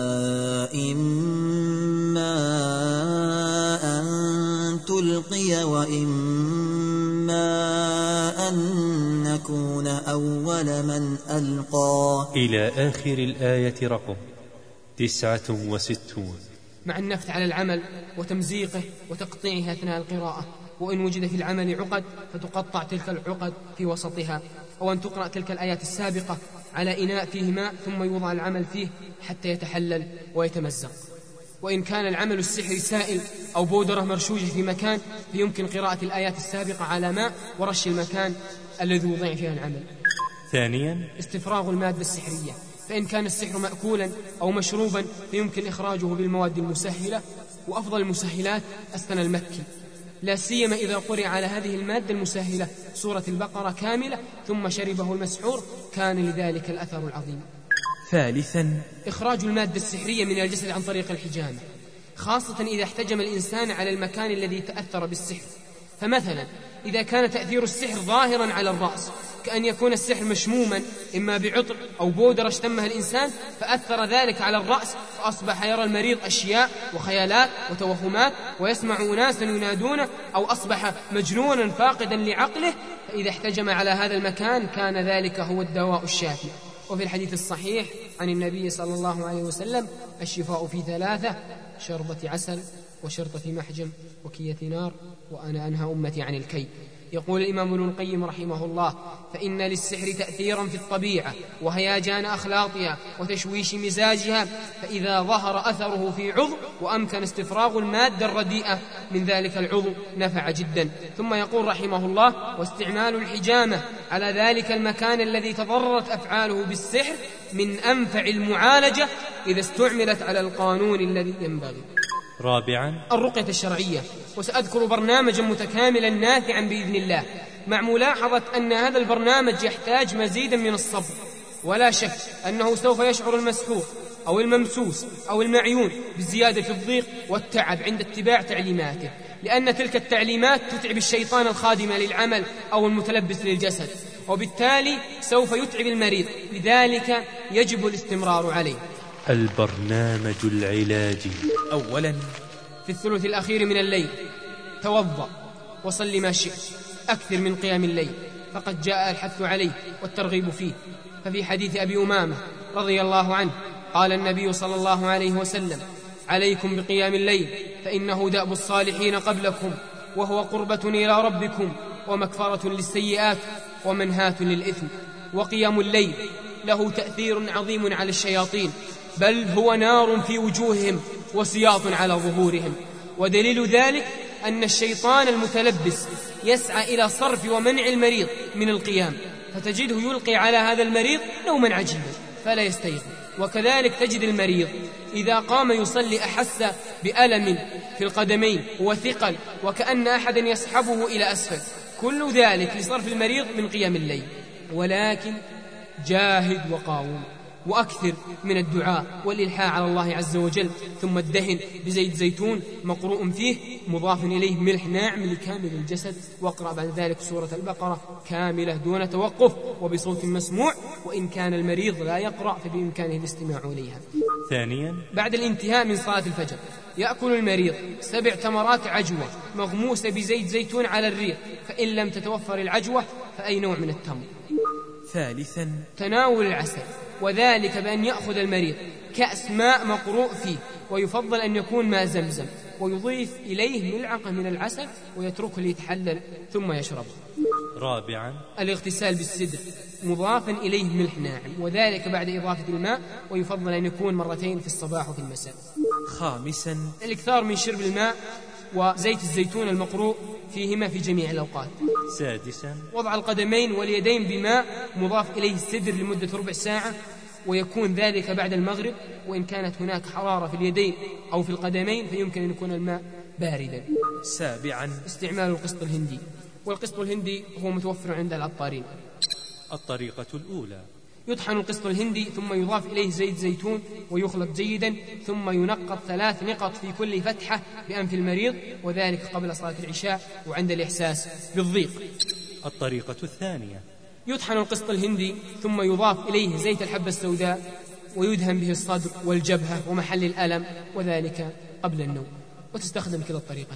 إما أن تلقي وإما أن نكون أول من ألقى إلى آخر الآية رقم تسعة وستون. مع النفث على العمل وتمزيقه وتقطيعه أثناء القراءة، وإن وجد في العمل عقد فتقطع تلك العقد في وسطها، أو أن تقرأ تلك الآيات السابقة على إناء فيه ماء ثم يوضع العمل فيه حتى يتحلل ويتمزق. وإن كان العمل السحري سائل أو بودرة مرشوجة في مكان فيمكن قراءة الآيات السابقة على ماء ورش المكان الذي وضع فيها العمل. ثانيا، استفراغ المادة السحرية، فإن كان السحر مأكولا أو مشروبا فيمكن إخراجه بالمواد المسهلة، وأفضل المسهلات السنة المكي، لا سيما إذا قرأ على هذه المادة المسهلة سورة البقرة كاملة ثم شربه المسحور كان لذلك الأثر العظيم. ثالثا، إخراج المادة السحرية من الجسد عن طريق الحجامة، خاصة إذا احتجم الإنسان على المكان الذي تأثر بالسحر. فمثلا إذا كان تأثير السحر ظاهرا على الرأس كأن يكون السحر مشموما إما بعطر أو بودرة اشتمها الإنسان فأثر ذلك على الرأس، فأصبح يرى المريض أشياء وخيالات وتوهمات، ويسمع أناسا ينادونه، أو أصبح مجنونا فاقدا لعقله، فإذا احتجم على هذا المكان كان ذلك هو الدواء الشافي. وفي الحديث الصحيح عن النبي صلى الله عليه وسلم: الشفاء في ثلاثة: شربة عسل، وشرطة محجم، وكية نار، وأنا أنهى أمتي عن الكي. يقول الإمام ابن القيم رحمه الله: فإن للسحر تأثيرا في الطبيعة وهياجان أخلاقها وتشويش مزاجها، فإذا ظهر أثره في عضو وأمكن استفراغ المادة الرديئة من ذلك العضو نفع جدا. ثم يقول رحمه الله: واستعمال الحجامة على ذلك المكان الذي تضررت أفعاله بالسحر من أنفع المعالجة إذا استعملت على القانون الذي ينبغي. رابعا: الرقية الشرعية. وسأذكر برنامجا متكاملا نافعا بإذن الله، مع ملاحظة أن هذا البرنامج يحتاج مزيدا من الصبر، ولا شك أنه سوف يشعر المسحور أو الممسوس أو المعيون بالزيادة في الضيق والتعب عند اتباع تعليماته، لأن تلك التعليمات تتعب الشيطان الخادم للعمل أو المتلبس للجسد، وبالتالي سوف يتعب المريض، لذلك يجب الاستمرار عليه. البرنامج العلاجي. أولا: في الثلث الأخير من الليل توضأ وصل ما شئت، أكثر من قيام الليل، فقد جاء الحث عليه والترغيب فيه. ففي حديث أبي أمامة رضي الله عنه قال النبي صلى الله عليه وسلم: عليكم بقيام الليل فإنه دأب الصالحين قبلكم، وهو قربة إلى ربكم ومكفرة للسيئات ومنهاة للإثم. وقيام الليل له تأثير عظيم على الشياطين، بل هو نار في وجوههم وسياط على ظهورهم. ودليل ذلك أن الشيطان المتلبس يسعى إلى صرف ومنع المريض من القيام، فتجده يلقي على هذا المريض نوما عجيبا فلا يستيقظ. وكذلك تجد المريض إذا قام يصلي أحس بألم في القدمين وثقل وكأن أحدا يسحبه إلى أسفل، كل ذلك لصرف المريض من قيام الليل. ولكن جاهد وقاوم، وأكثر من الدعاء والإلحاح على الله عز وجل، ثم الدهن بزيت زيتون مقروء فيه مضاف إليه ملح ناعم لكامل الجسد، واقرأ بعد ذلك سورة البقرة كاملة دون توقف وبصوت مسموع، وإن كان المريض لا يقرأ فبإمكانه الاستماع إليها. ثانيا: بعد الانتهاء من صلاة الفجر يأكل المريض سبع تمرات عجوة مغموسة بزيت زيتون على الريق، فإن لم تتوفر العجوة فأي نوع من التمر. ثالثا: تناول العسل، وذلك بأن يأخذ المريض كأس ماء مقروء فيه، ويفضل أن يكون ماء زمزم، ويضيف إليه ملعقة من العسل ويتركه ليتحلل ثم يشربه. رابعا: الاغتسال بالسدر مضافا إليه ملح ناعم، وذلك بعد إضافة الماء، ويفضل أن يكون مرتين في الصباح وفي المساء. خامسا: الإكثار من شرب الماء وزيت الزيتون المقروء فيهما في جميع الأوقات. سادسا: وضع القدمين واليدين بماء مضاف إليه السدر لمدة ربع ساعة، ويكون ذلك بعد المغرب، وإن كانت هناك حرارة في اليدين أو في القدمين فيمكن أن يكون الماء باردا. سابعا: استعمال القسط الهندي، والقسط الهندي هو متوفر عند العطارين. الطريقة الأولى: يطحن القسط الهندي ثم يضاف إليه زيت زيتون ويخلط جيدا، ثم ينقط ثلاث نقط في كل فتحة بأنف المريض، وذلك قبل صلاة العشاء وعند الإحساس بالضيق. الطريقة الثانية: يطحن القسط الهندي ثم يضاف إليه زيت الحبة السوداء ويدهن به الصدر والجبهة ومحل الألم، وذلك قبل النوم، وتستخدم كلا الطريقة.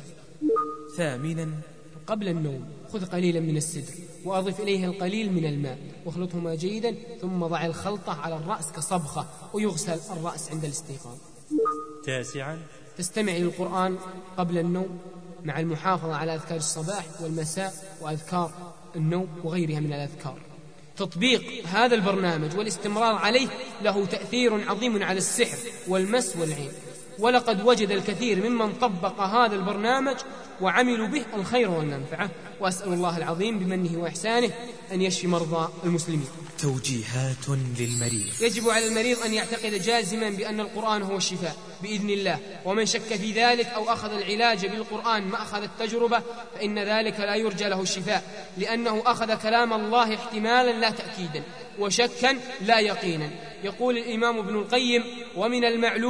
ثامنا: قبل النوم خذ قليلا من السدر وأضف إليه القليل من الماء واخلطهما جيدا، ثم ضع الخلطة على الرأس كصبخة، ويغسل الرأس عند الاستيقاظ. تاسعا: تستمع للقرآن قبل النوم مع المحافظة على أذكار الصباح والمساء وأذكار النوم وغيرها من الأذكار. تطبيق هذا البرنامج والاستمرار عليه له تأثير عظيم على السحر والمس والعين، ولقد وجد الكثير ممن طبق هذا البرنامج وعملوا به الخير والمنفعة، وأسأل الله العظيم بمنه وإحسانه أن يشفي مرضى المسلمين. توجيهات للمريض: يجب على المريض أن يعتقد جازما بأن القرآن هو الشفاء بإذن الله، ومن شك في ذلك أو أخذ العلاج بالقرآن مأخذ التجربة فإن ذلك لا يرجى له الشفاء، لأنه أخذ كلام الله احتمالا لا تأكيدا، وشكا لا يقينا. يقول الإمام ابن القيم: ومن المعلوم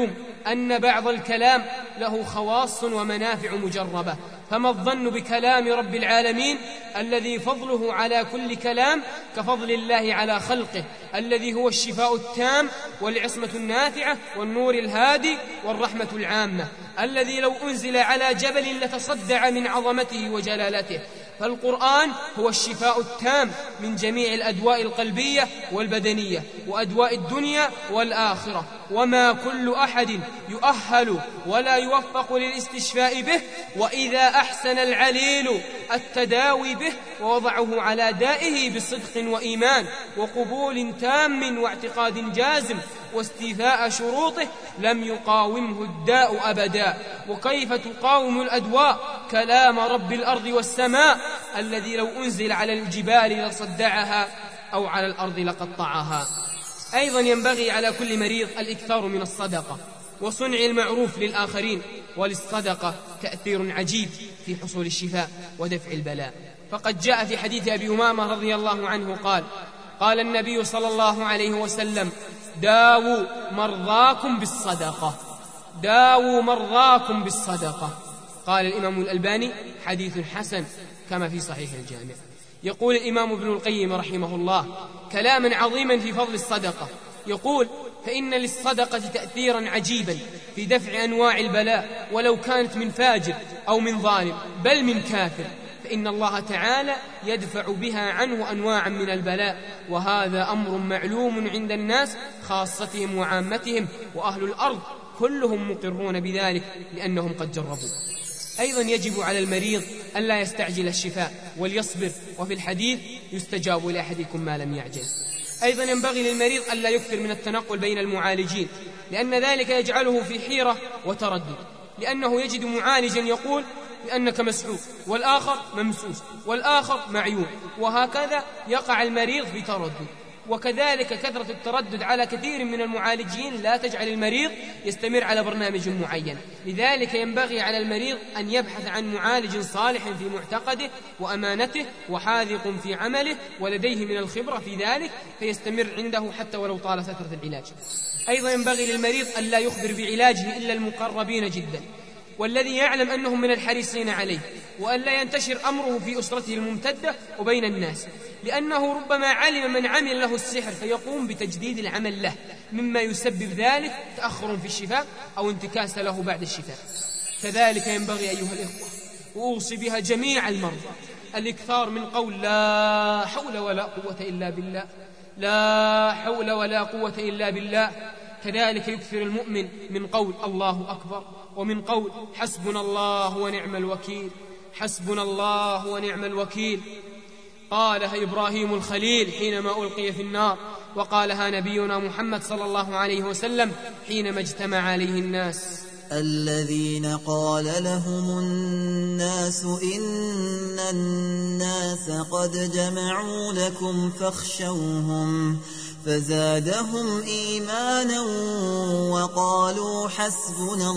أن بعض الكلام له خواص ومنافع مجربة، فما الظن بكلام رب العالمين الذي فضله على كل كلام كفضل الله على خلقه، الذي هو الشفاء التام والعصمة النافعة والنور الهادي والرحمة العامة، الذي لو أنزل على جبل لتصدع من عظمته وجلالته. فالقرآن هو الشفاء التام من جميع الأدواء القلبية والبدنية وأدواء الدنيا والآخرة، وما كل أحد يؤهل ولا يوفق للاستشفاء به، وإذا أحسن العليل التداوي به ووضعه على دائه بصدق وإيمان وقبول تام واعتقاد جازم واستيفاء شروطه لم يقاومه الداء أبدا. وكيف تقاوم الأدواء كلام رب الأرض والسماء الذي لو أنزل على الجبال لصدعها أو على الأرض لقطعها. أيضا ينبغي على كل مريض الإكثار من الصدقة وصنع المعروف للآخرين، وللصدقة تأثير عجيب في حصول الشفاء ودفع البلاء. فقد جاء في حديث أبي أمامة رضي الله عنه قال قال النبي صلى الله عليه وسلم: داووا مرضاكم بالصدقة، داووا مرضاكم بالصدقة. قال الإمام الألباني: حديث حسن كما في صحيح الجامع. يقول الإمام ابن القيم رحمه الله كلاما عظيما في فضل الصدقة، يقول: فإن للصدقة تأثيرا عجيبا في دفع أنواع البلاء ولو كانت من فاجر أو من ظالم بل من كافر، فإن الله تعالى يدفع بها عنه أنواعا من البلاء، وهذا أمر معلوم عند الناس خاصتهم وعامتهم، وأهل الأرض كلهم مقرون بذلك لأنهم قد جربوا. أيضا يجب على المريض أن لا يستعجل الشفاء وليصبر، وفي الحديث: يستجاب لأحدكم ما لم يعجل. أيضا ينبغي للمريض أن لا يكثر من التنقل بين المعالجين، لأن ذلك يجعله في حيرة وتردد، لأنه يجد معالجا يقول بأنك مسحوق، والآخر ممسوس، والآخر معيون، وهكذا يقع المريض في تردد. وكذلك كثرة التردد على كثير من المعالجين لا تجعل المريض يستمر على برنامج معين. لذلك ينبغي على المريض أن يبحث عن معالج صالح في معتقده وأمانته وحاذق في عمله ولديه من الخبرة في ذلك، فيستمر عنده حتى ولو طال فترة العلاج. أيضا ينبغي للمريض أن لا يخبر بعلاجه إلا المقربين جدا، والذي يعلم أنهم من الحريصين عليه، وأن لا ينتشر أمره في أسرته الممتدة وبين الناس، لأنه ربما علم من عمل له السحر فيقوم بتجديد العمل له، مما يسبب ذلك تأخر في الشفاء أو انتكاس له بعد الشفاء. كذلك ينبغي أيها الإخوة، وأوصي بها جميع المرضى، الإكثار من قول لا حول ولا قوة إلا بالله، لا حول ولا قوة إلا بالله. كذلك يكثر المؤمن من قول الله أكبر، ومن قول حسبنا الله ونعم الوكيل، حسبنا الله ونعم الوكيل. قالها إبراهيم الخليل حينما ألقي في النار، وقالها نبينا محمد صلى الله عليه وسلم حينما اجتمع عليه الناس. الذين قال لهم الناس إن الناس قد جمعوا لكم فاخشوهم فزادهم إيمانا وقالوا حسبنا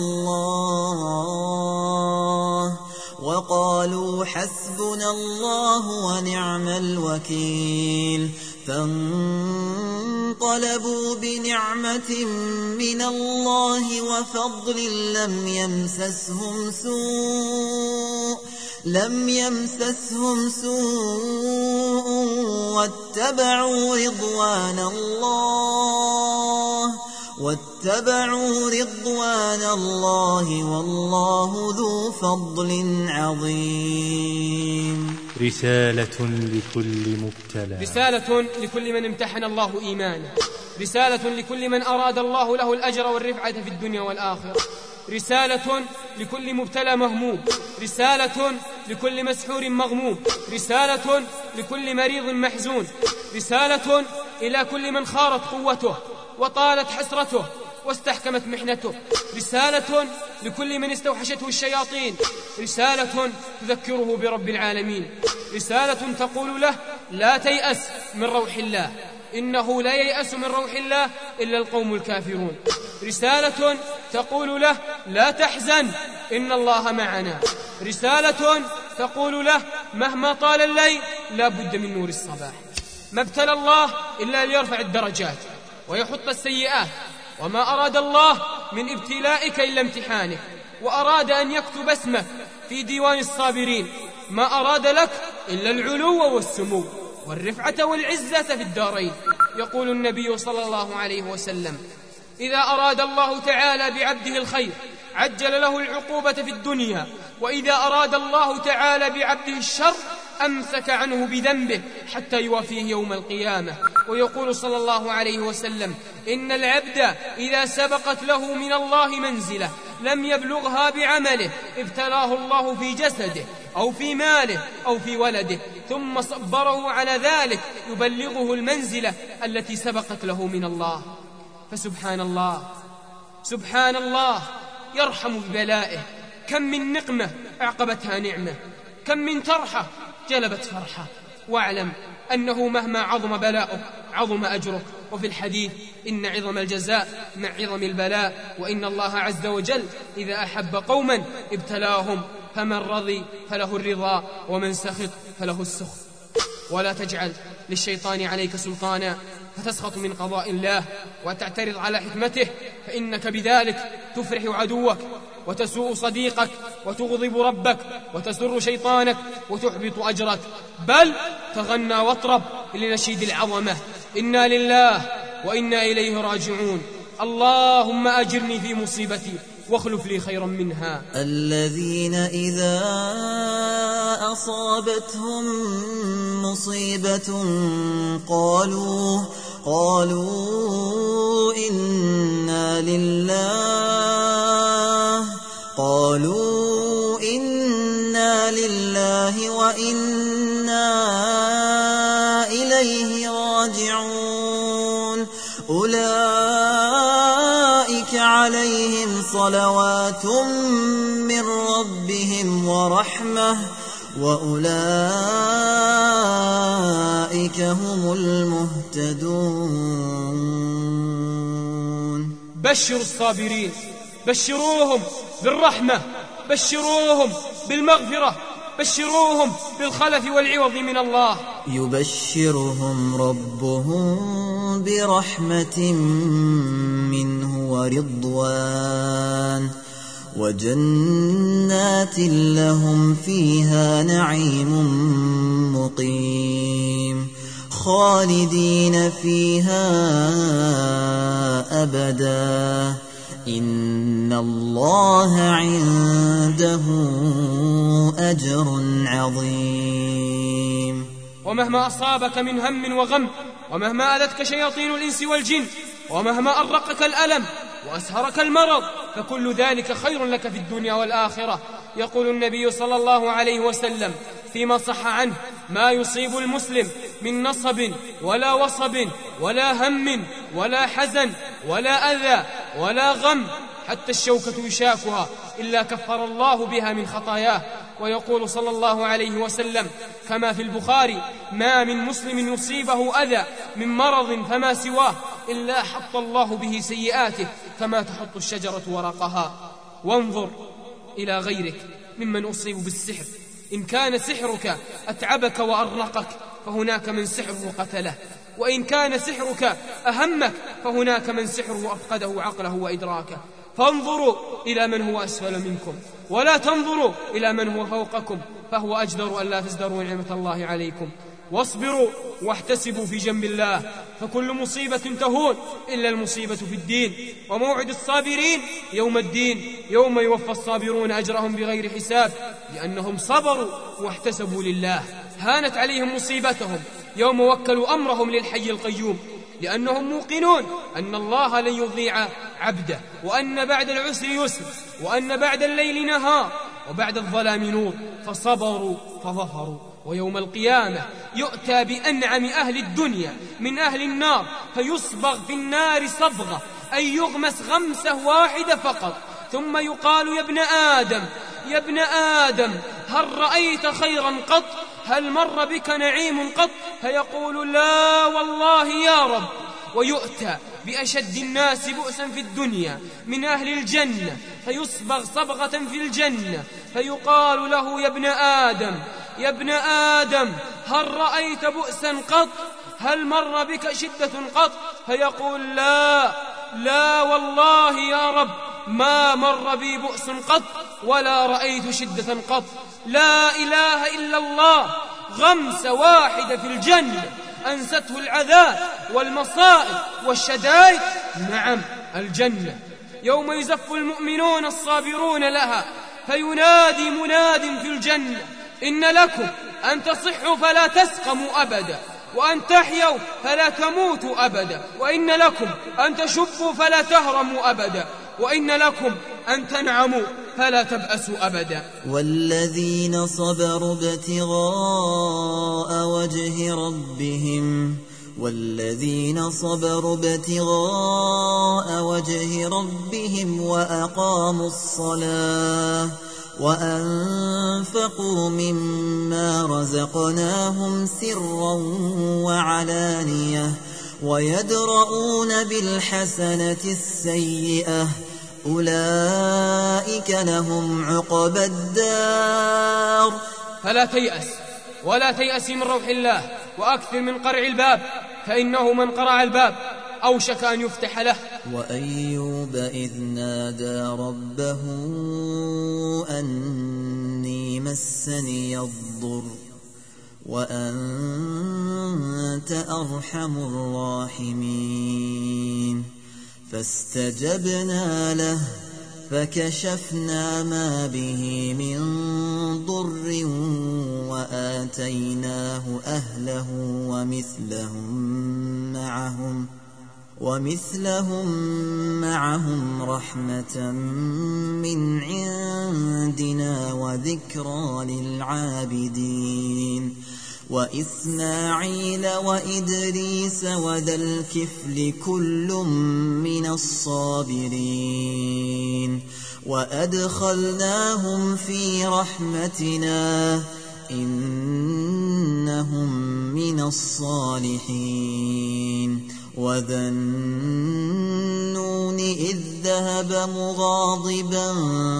الله وقالوا حسبنا الله ونعم الوكيل. فانقلبوا بنعمة من الله وفضل لم يمسسهم سوء لم يمسسهم سوء واتبعوا رضوان الله واتبعوا رضوان الله والله ذو فضل عظيم. رسالة لكل مبتلى، رسالة لكل من امتحن الله إيمانه، رسالة لكل من أراد الله له الأجر والرفعة في الدنيا والآخرة، رسالة لكل مبتلى مهموم، رسالة لكل مسحور مغموم، رسالة لكل مريض محزون، رسالة إلى كل من خارت قوته وطالت حسرته واستحكمت محنته، رسالة لكل من استوحشته الشياطين، رسالة تذكره برب العالمين، رسالة تقول له لا تيأس من روح الله، إنه لا ييأس من روح الله إلا القوم الكافرون، رسالة تقول له لا تحزن إن الله معنا، رسالة تقول له مهما طال الليل لا بد من نور الصباح. ما ابتلى الله إلا ليرفع الدرجات ويحط السيئات، وما أراد الله من ابتلائك إلا امتحانك، وأراد أن يكتب اسمك في ديوان الصابرين، ما أراد لك إلا العلو والسمو والرفعة والعزة في الدارين. يقول النبي صلى الله عليه وسلم: إذا أراد الله تعالى بعبده الخير عجل له العقوبة في الدنيا، وإذا أراد الله تعالى بعبده الشر أمسك عنه بذنبه حتى يوافيه يوم القيامة. ويقول صلى الله عليه وسلم: إن العبد إذا سبقت له من الله منزلة لم يبلغها بعمله ابتلاه الله في جسده أو في ماله أو في ولده، ثم صبره على ذلك يبلغه المنزلة التي سبقت له من الله. فسبحان الله، سبحان الله، يرحم ببلائه. كم من نقمة أعقبتها نعمة، كم من ترحة جلبت فرحة. واعلم أنه مهما عظم بلاؤك عظم أجرك. وفي الحديث: إن عظم الجزاء مع عظم البلاء، وإن الله عز وجل إذا أحب قوما ابتلاهم، فمن رضي فله الرضا ومن سخط فله السخط. ولا تجعل للشيطان عليك سلطانا فتسخط من قضاء الله وتعترض على حكمته، فإنك بذلك تفرح عدوك وتسوء صديقك وتغضب ربك وتسر شيطانك وتحبط أجرك، بل تغنى واطرب لنشيد العظمة: إنا لله وإنا إليه راجعون، اللهم أجرني في مصيبتي واخلف لي خيرا منها. الذين إذا أصابتهم مصيبة قالوا قالوا إنا لله قالوا إنا لله وإنا إليه راجعون، أولئك عليهم صلوات من ربهم ورحمة وأولئك هم المهتدون. بشروا الصابرين، بشروهم بالرحمة، بشروهم بالمغفرة، بشروهم بالخلف والعوض من الله. يبشرهم ربهم برحمة منه ورضوان وجنات لهم فيها نعيم مقيم خالدين فيها أبدا، إن الله عنده أجر عظيم. ومهما أصابك من هم وغم، ومهما أذتك شياطين الإنس والجن، ومهما أرقك الألم وأسهرك المرض، فكل ذلك خير لك في الدنيا والآخرة. يقول النبي صلى الله عليه وسلم فيما صح عنه: ما يصيب المسلم من نصب ولا وصب ولا هم ولا حزن ولا أذى ولا غم حتى الشوكة يشاكها إلا كفر الله بها من خطاياه. ويقول صلى الله عليه وسلم كما في البخاري: ما من مسلم يصيبه أذى من مرض فما سواه إلا حط الله به سيئاته كما تحط الشجرة ورقها. وانظر إلى غيرك ممن أصيب بالسحر، إن كان سحرك أتعبك وأرقك فهناك من سحره قتله، وإن كان سحرك أهمك فهناك من سحره أفقده عقله وإدراكه. فانظروا إلى من هو أسفل منكم ولا تنظروا إلى من هو فوقكم، فهو أجدر أن لا تزدروا نعمة الله عليكم. واصبروا واحتسبوا في جنب الله، فكل مصيبة تهون إلا المصيبة في الدين. وموعد الصابرين يوم الدين، يوم يوفى الصابرون أجرهم بغير حساب، لأنهم صبروا واحتسبوا لله. هانت عليهم مصيبتهم يوم وكلوا أمرهم للحي القيوم، لأنهم موقنون أن الله لن يضيع عبده، وأن بعد العسر يسر، وأن بعد الليل نهار، وبعد الظلام نور، فصبروا فظفروا. ويوم القيامة يؤتى بأنعم أهل الدنيا من أهل النار فيصبغ في النار صبغة، أي يغمس غمسة واحدة فقط، ثم يقال: يا ابن آدم يا ابن آدم هل رأيت خيرا قط؟ هل مر بك نعيم قط؟ فيقول: لا والله يا رب. ويؤتى بأشد الناس بؤسا في الدنيا من أهل الجنة فيصبغ صبغة في الجنة، فيقال له: يا ابن آدم يا ابن آدم هل رأيت بؤسا قط؟ هل مر بك شدة قط؟ فيقول: لا لا والله يا رب ما مر بي بؤس قط ولا رأيت شدة قط. لا إله إلا الله غمسة واحدة في الجنة أنسته العذاب والمصائب والشدائد. نعم الجنة يوم يزف المؤمنون الصابرون لها فينادي مناد في الجنة إن لكم أن تصحوا فلا تسقموا أبدا، وأن تحيوا فلا تموتوا أبدا، وإن لكم أن تشبوا فلا تهرموا أبدا، وإن لكم أن تنعموا فلا تبأسوا أبدا. والذين صبروا ابتغاء وجه ربهم والذين صبروا ابتغاء وجه ربهم وأقاموا الصلاة وأنفقوا مما رزقناهم سرا وعلانية ويدرؤون بالحسنة السيئة أولئك لهم عقبى الدار. فلا تيأس ولا تيأس من روح الله، وأكثر من قرع الباب، فإنه من قرع الباب أوشك أن يفتح له. وأيوب إذ نادى ربه أني مسني الضر وأنت أرحم الراحمين فاستجبنا له فكشفنا ما به من ضر وآتيناه أهله ومثلهم معهم ومثلهم معهم رحمة من عندنا وذكرى للعابدين. وإسماعيل وإدريس وذا الكفل كل من الصابرين وأدخلناهم في رحمتنا إنهم من الصالحين. وذا النون إذ ذهب مغاضبا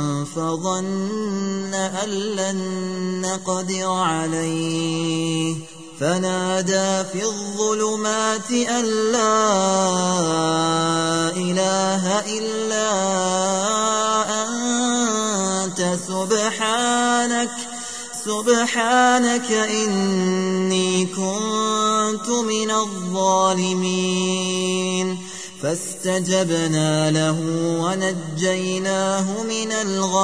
فظن أن لن نقدر عليه فنادى في الظلمات أن لا إله إلا أنت سبحانك سبحانك إني كنت من الظالمين. فاستجبنا له ونجيناه من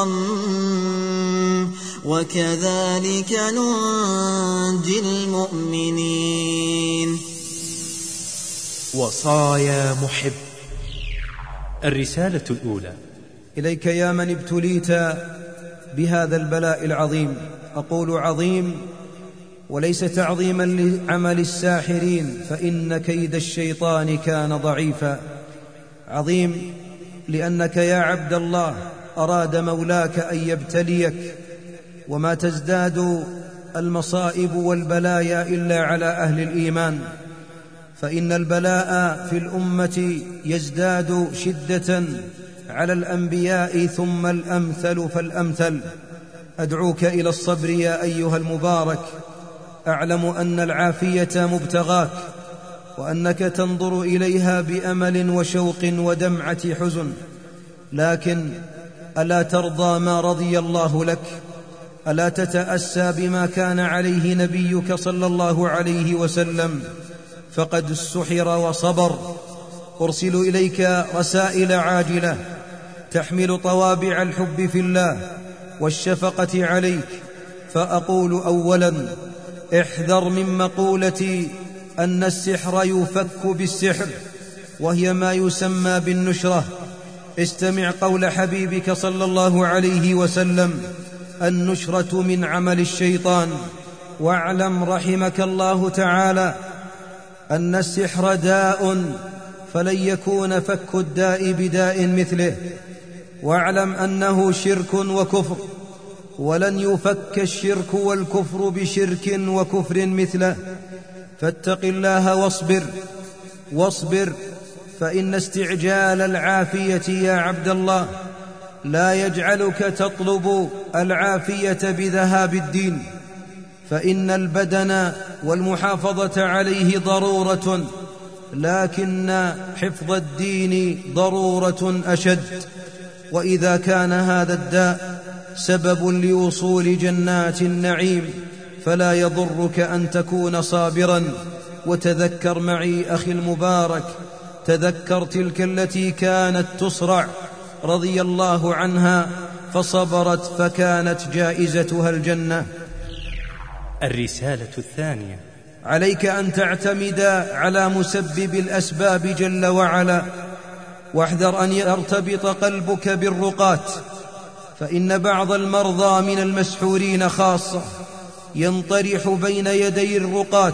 الغم وكذلك ننجي المؤمنين. وصايا محب. الرسالة الأولى: إليك يا من ابتليت بهذا البلاء العظيم. أقول عظيم وليس تعظيما لعمل الساحرين، فإن كيد الشيطان كان ضعيفا. عظيم لأنك يا عبد الله أراد مولاك أن يبتليك، وما تزداد المصائب والبلايا إلا على أهل الإيمان، فإن البلاء في الأمة يزداد شدة على الأنبياء ثم الأمثل فالأمثل. أدعوك إلى الصبر يا أيها المبارك. أعلم أن العافية مبتغاك، وأنك تنظر إليها بأمل وشوق ودمعة حزن، لكن ألا ترضى ما رضي الله لك؟ ألا تتأسى بما كان عليه نبيك صلى الله عليه وسلم؟ فقد سحر وصبر. أرسل إليك رسائل عاجلة تحمل طوابع الحب في الله والشفقة عليك. فأقول أولا: احذر من مقولة أن السحر يفك بالسحر، وهي ما يسمى بالنشرة. استمع قول حبيبك صلى الله عليه وسلم: النشرة من عمل الشيطان. واعلم رحمك الله تعالى أن السحر داء، فلن يكون فك الداء بداء مثله. واعلم أنه شرك وكفر، ولن يفك الشرك والكفر بشرك وكفر مثله. فاتق الله واصبر واصبر، فإن استعجال العافية يا عبد الله لا يجعلك تطلب العافية بذهاب الدين، فإن البدن والمحافظة عليه ضرورة، لكن حفظ الدين ضرورة أشد. وإذا كان هذا الداء سبب لوصول جنات النعيم فلا يضرك أن تكون صابرا. وتذكر معي أخي المبارك، تذكر تلك التي كانت تصرع رضي الله عنها فصبرت فكانت جائزتها الجنة. الرسالة الثانية: عليك أن تعتمد على مسبب الأسباب جل وعلا، واحذر أن يرتبط قلبك بالرقاة، فإن بعض المرضى من المسحورين خاصة ينطرح بين يدي الرقاة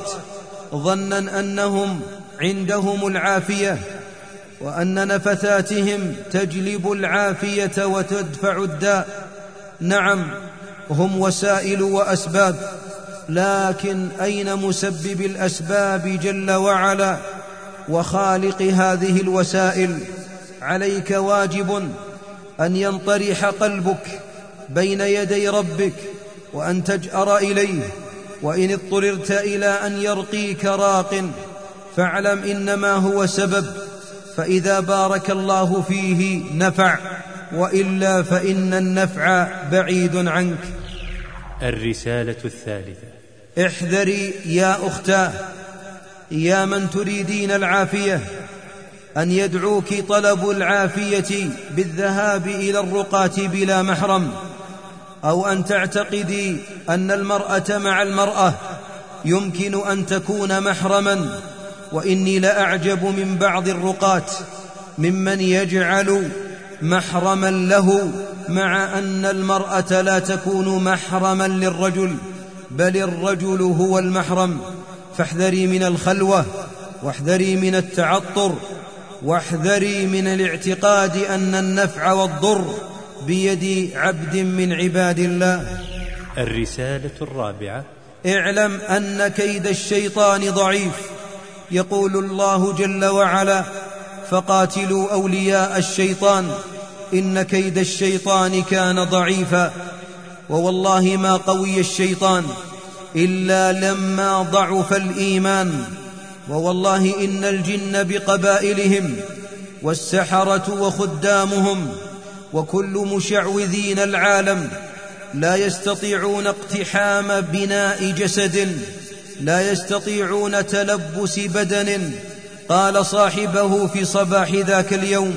ظنا أنهم عندهم العافية، وأن نفثاتهم تجلب العافية وتدفع الداء. نعم، هم وسائل وأسباب، لكن أين مسبب الأسباب جل وعلا وخالق هذه الوسائل؟ عليك واجب أن ينطرح قلبك بين يدي ربك وأن تجأر إليه. وإن اضطررت إلى أن يرقيك راق فاعلم إنما هو سبب، فإذا بارك الله فيه نفع، وإلا فإن النفع بعيد عنك. الرسالة الثالثة: احذري يا أختاه، يا من تريدين العافية، أن يدعوك طلب العافية بالذهاب إلى الرقاة بلا محرم، أو أن تعتقدي أن المرأة مع المرأة يمكن أن تكون محرما. وإني لأعجب من بعض الرقاة ممن يجعل محرما له مع أن المرأة لا تكون محرما للرجل، بل الرجل هو المحرم. فاحذري من الخلوة، واحذري من التعطر، واحذري من الاعتقاد أن النفع والضر بيد عبد من عباد الله. الرسالة الرابعة: اعلم أن كيد الشيطان ضعيف. يقول الله جل وعلا: فقاتلوا أولياء الشيطان إن كيد الشيطان كان ضعيفا. ووالله ما قوي الشيطان إلا لما ضعف الإيمان. ووالله إن الجن بقبائلهم والسحرة وخدامهم وكل مشعوذين العالم لا يستطيعون اقتحام بناء جسد، لا يستطيعون تلبس بدن. قال صاحبه في صباح ذاك اليوم: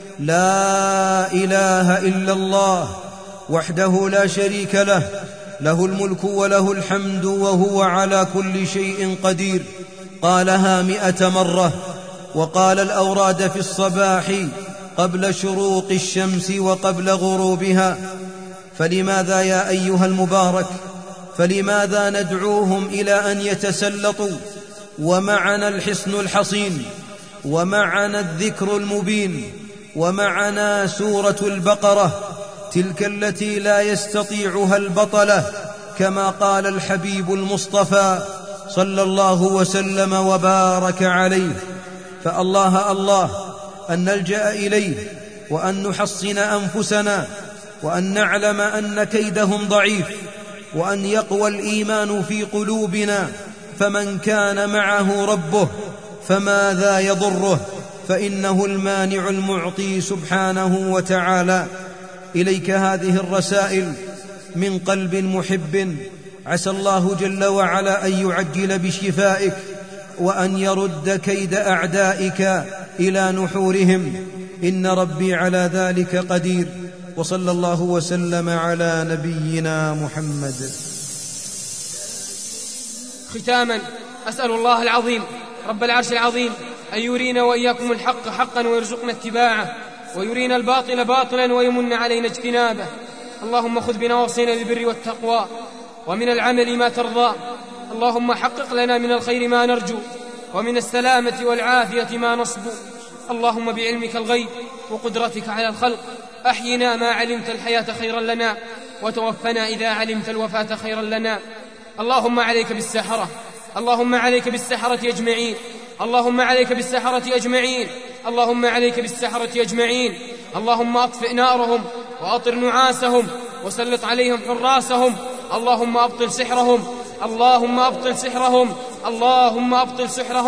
لا إله إلا الله وحده لا شريك له، له الملك وله الحمد وهو على كل شيء قدير. قالها مئة مرة. وقال الأوراد في الصباح قبل شروق الشمس وقبل غروبها. فلماذا يا أيها المبارك، فلماذا ندعوهم إلى أن يتسلطوا ومعنا الحصن الحصين، ومعنا الذكر المبين، ومعنا سورة البقرة تلك التي لا يستطيعها البطلة، كما قال الحبيب المصطفى صلى الله وسلم وبارك عليه. فالله الله أن نلجأ إليه، وأن نحصن أنفسنا، وأن نعلم أن كيدهم ضعيف، وأن يقوى الإيمان في قلوبنا. فمن كان معه ربه فماذا يضره، فإنه المانع المعطي سبحانه وتعالى. إليك هذه الرسائل من قلب محب، عسى الله جل وعلا أن يعجل بشفائك، وأن يرد كيد أعدائك إلى نحورهم، إن ربي على ذلك قدير. وصلى الله وسلم على نبينا محمد. ختاما، أسأل الله العظيم رب العرش العظيم أن يرينا وإياكم الحق حقا ويرزقنا اتباعه، ويرينا الباطل باطلا ويمن علينا اجتنابه. اللهم خذ بنواصينا للبر والتقوى، ومن العمل ما ترضى. اللهم حقق لنا من الخير ما نرجو، ومن السلامة والعافية ما نصبو. اللهم بعلمك الغيب وقدرتك على الخلق أحينا ما علمت الحياة خيرا لنا، وتوفنا إذا علمت الوفاة خيرا لنا. اللهم عليك بالسحرة، اللهم عليك بالسحرة أجمعين، اللهم عليك بالسحرة أجمعين، اللهم عليك بالسحرة أجمعين. اللهم أطفئ نارهم وأطر نعاسهم وسلط عليهم حراسهم. اللهم أبطل سحرهم، اللهم أبطل سحرهم، اللهم أبطل سحرهم،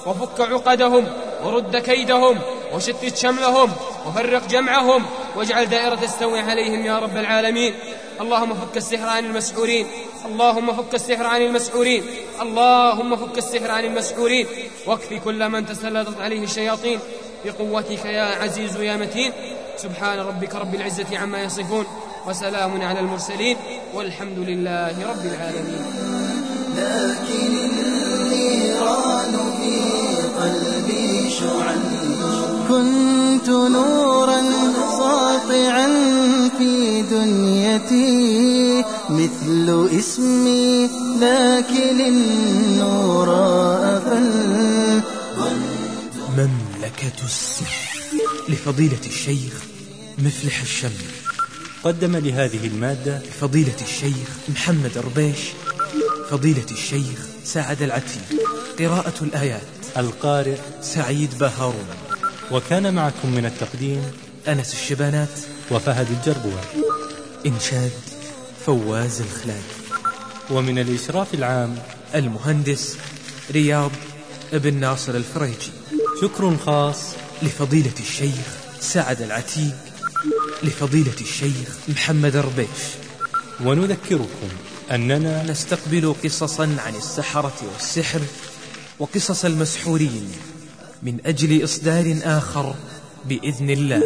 وفك عقدهم ورد كيدهم وشتت شملهم وفرق جمعهم واجعل دائرة السوء عليهم يا رب العالمين. اللهم فك السحر عن المسحورين، اللهم فك السحر عن المسحورين، اللهم فك السحر عن المسحورين، واكفي كل من تسلطت عليه الشياطين بقوتك يا عزيز يا متين. سبحان ربك رب العزة عما يصفون، وسلام على المرسلين، والحمد لله رب العالمين. لكن النيران في قلبي شعا، كنت نورا ساطعا في دنيتي، مثل اسمي لكن النور أفل. مملكة السحر لفضيلة الشيخ مفلح الشمل. قدم لهذه المادة فضيلة الشيخ محمد ربيش، فضيلة الشيخ سعد العتيق. قراءة الآيات القارئ سعيد بهارون. وكان معكم من التقديم أنس الشبانات وفهد الجربوع. إنشاد فواز الخلال. ومن الإشراف العام المهندس رياض ابن ناصر الفريجي. شكر خاص لفضيلة الشيخ سعد العتيق، لفضيلة الشيخ محمد ربيش. ونذكركم أننا نستقبل قصصا عن السحرة والسحر وقصص المسحورين من أجل إصدار آخر بإذن الله.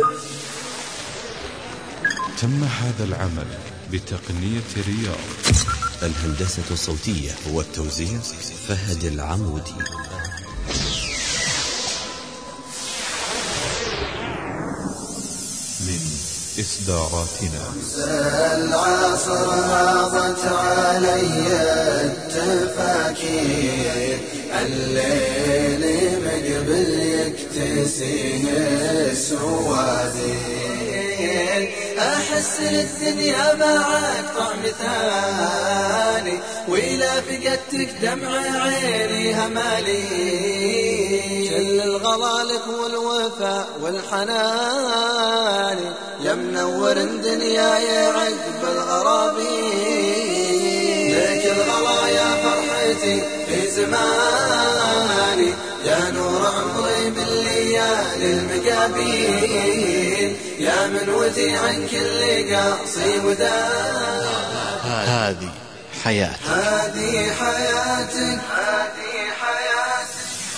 تم هذا العمل بتقنية رياض. الهندسة الصوتية والتوزيع فهد العمودي. من إصداراتنا. العصر هاضت علي التفاكير، الليل مقبل يكتسيه السوادين، أحس الدنيا معك طعم ثاني، وإلى فقدتك دمع عيني همالي، شل الغلالك والوفاء والحنان، يا منور دنيا يا عقب الغرابين، لك الغلا يا فرحتي في زماني، يا نور عمري بالليالي المقابين، يا من ودي عن كل قاصي ودان. هذه حياتك، هذه حياتك، هذه حياتك.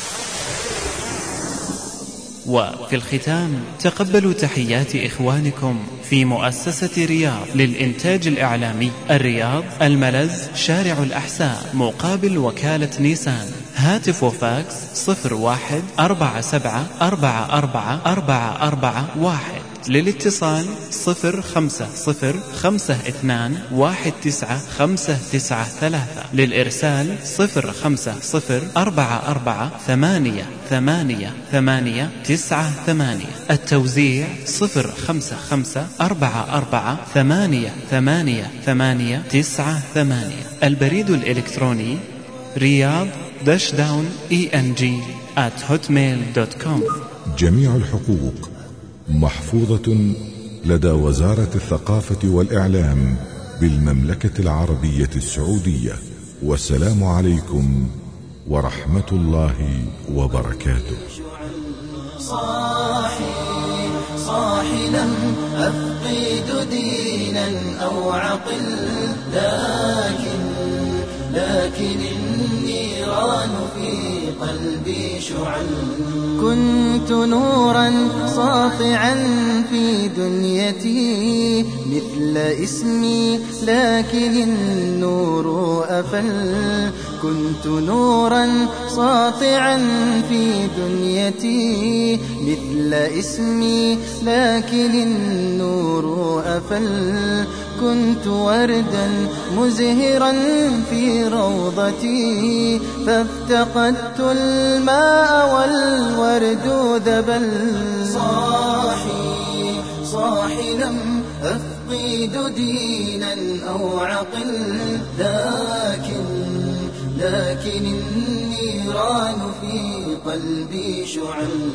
وفي الختام تقبلوا تحيات إخوانكم في مؤسسة رياض للإنتاج الإعلامي. الرياض الملز شارع الأحساء مقابل وكالة نيسان. هاتف وفاكس صفر واحد أربعة سبعة أربعة أربعة أربعة أربعة واحد. للاتصال صفر خمسة صفر خمسة اثنان واحد تسعة خمسة تسعة ثلاثة. للإرسال صفر خمسة صفر أربعة أربعة ثمانية ثمانية ثمانية تسعة ثمانية. التوزيع صفر خمسة خمسة أربعة أربعة ثمانية ثمانية ثمانية تسعة ثمانية. البريد الإلكتروني رياض داش داون إي إن جي آت هوتميل دوت كوم. جميع الحقوق محفوظة لدى وزارة الثقافة والإعلام بالمملكة العربية السعودية. والسلام عليكم ورحمة الله وبركاته. صاحي صاحي لم أفقد دينا أو عقل، لكن لكن النيران في قلبي شعل، كنت نورا ساطعا في دنيتي، مثل اسمي لكن النور أفل، كنت نورا ساطعا في دنيتي، مثل اسمي لكن النور أفل، كنت وردا مزهرا في روضتي، فافتقدت الماء والورد ذبل. صاحي صاحي لم أفقد دينا أو عقل، لكن لكن النيران في قلبي شعل.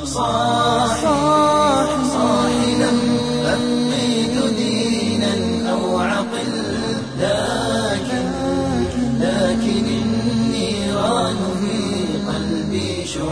صاحي صاحي لم أفقد دينا أو عقل، لكن لكن النيران في قلبي شعل.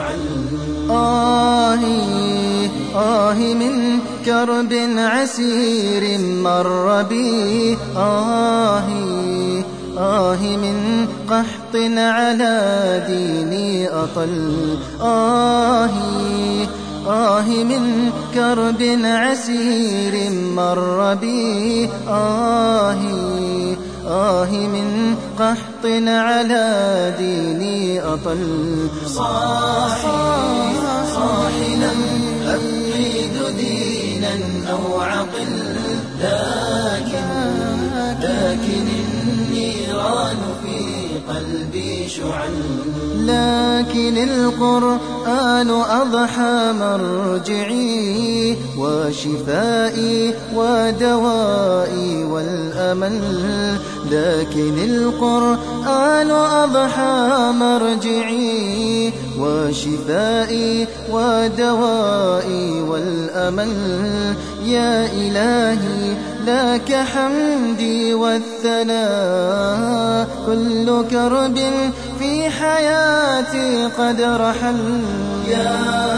آهي آهي من كرب عسير مر بي آهي آهي من قحط على ديني أطل آهي آهي من كرب عسير مر بي آهي آهي من قحط على ديني أطل صاحي صاحي لم أفقد دينا أو عقل لكن لكن النيران في قلبي شعل لكن القرآن أضحى مرجعي وشفائي ودوائي والأمل لكن القرآن أضحى مرجعي وشفائي ودوائي والأمل يا إلهي لك حمدي والثناء كل كرب في حياتي قد رحل يا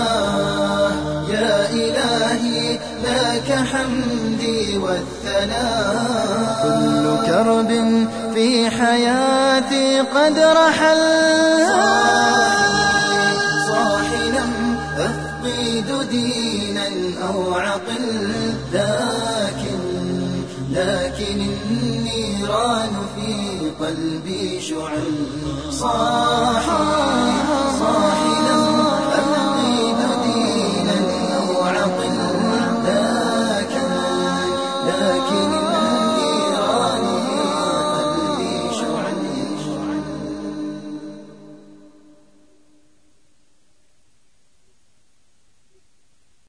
يا إلهي لك حمدي والثناء كل كرب في حياتي قد رحل صاحي لم أفقد دينا أو عقل لكن لكن النيران في قلبي شعل صاحي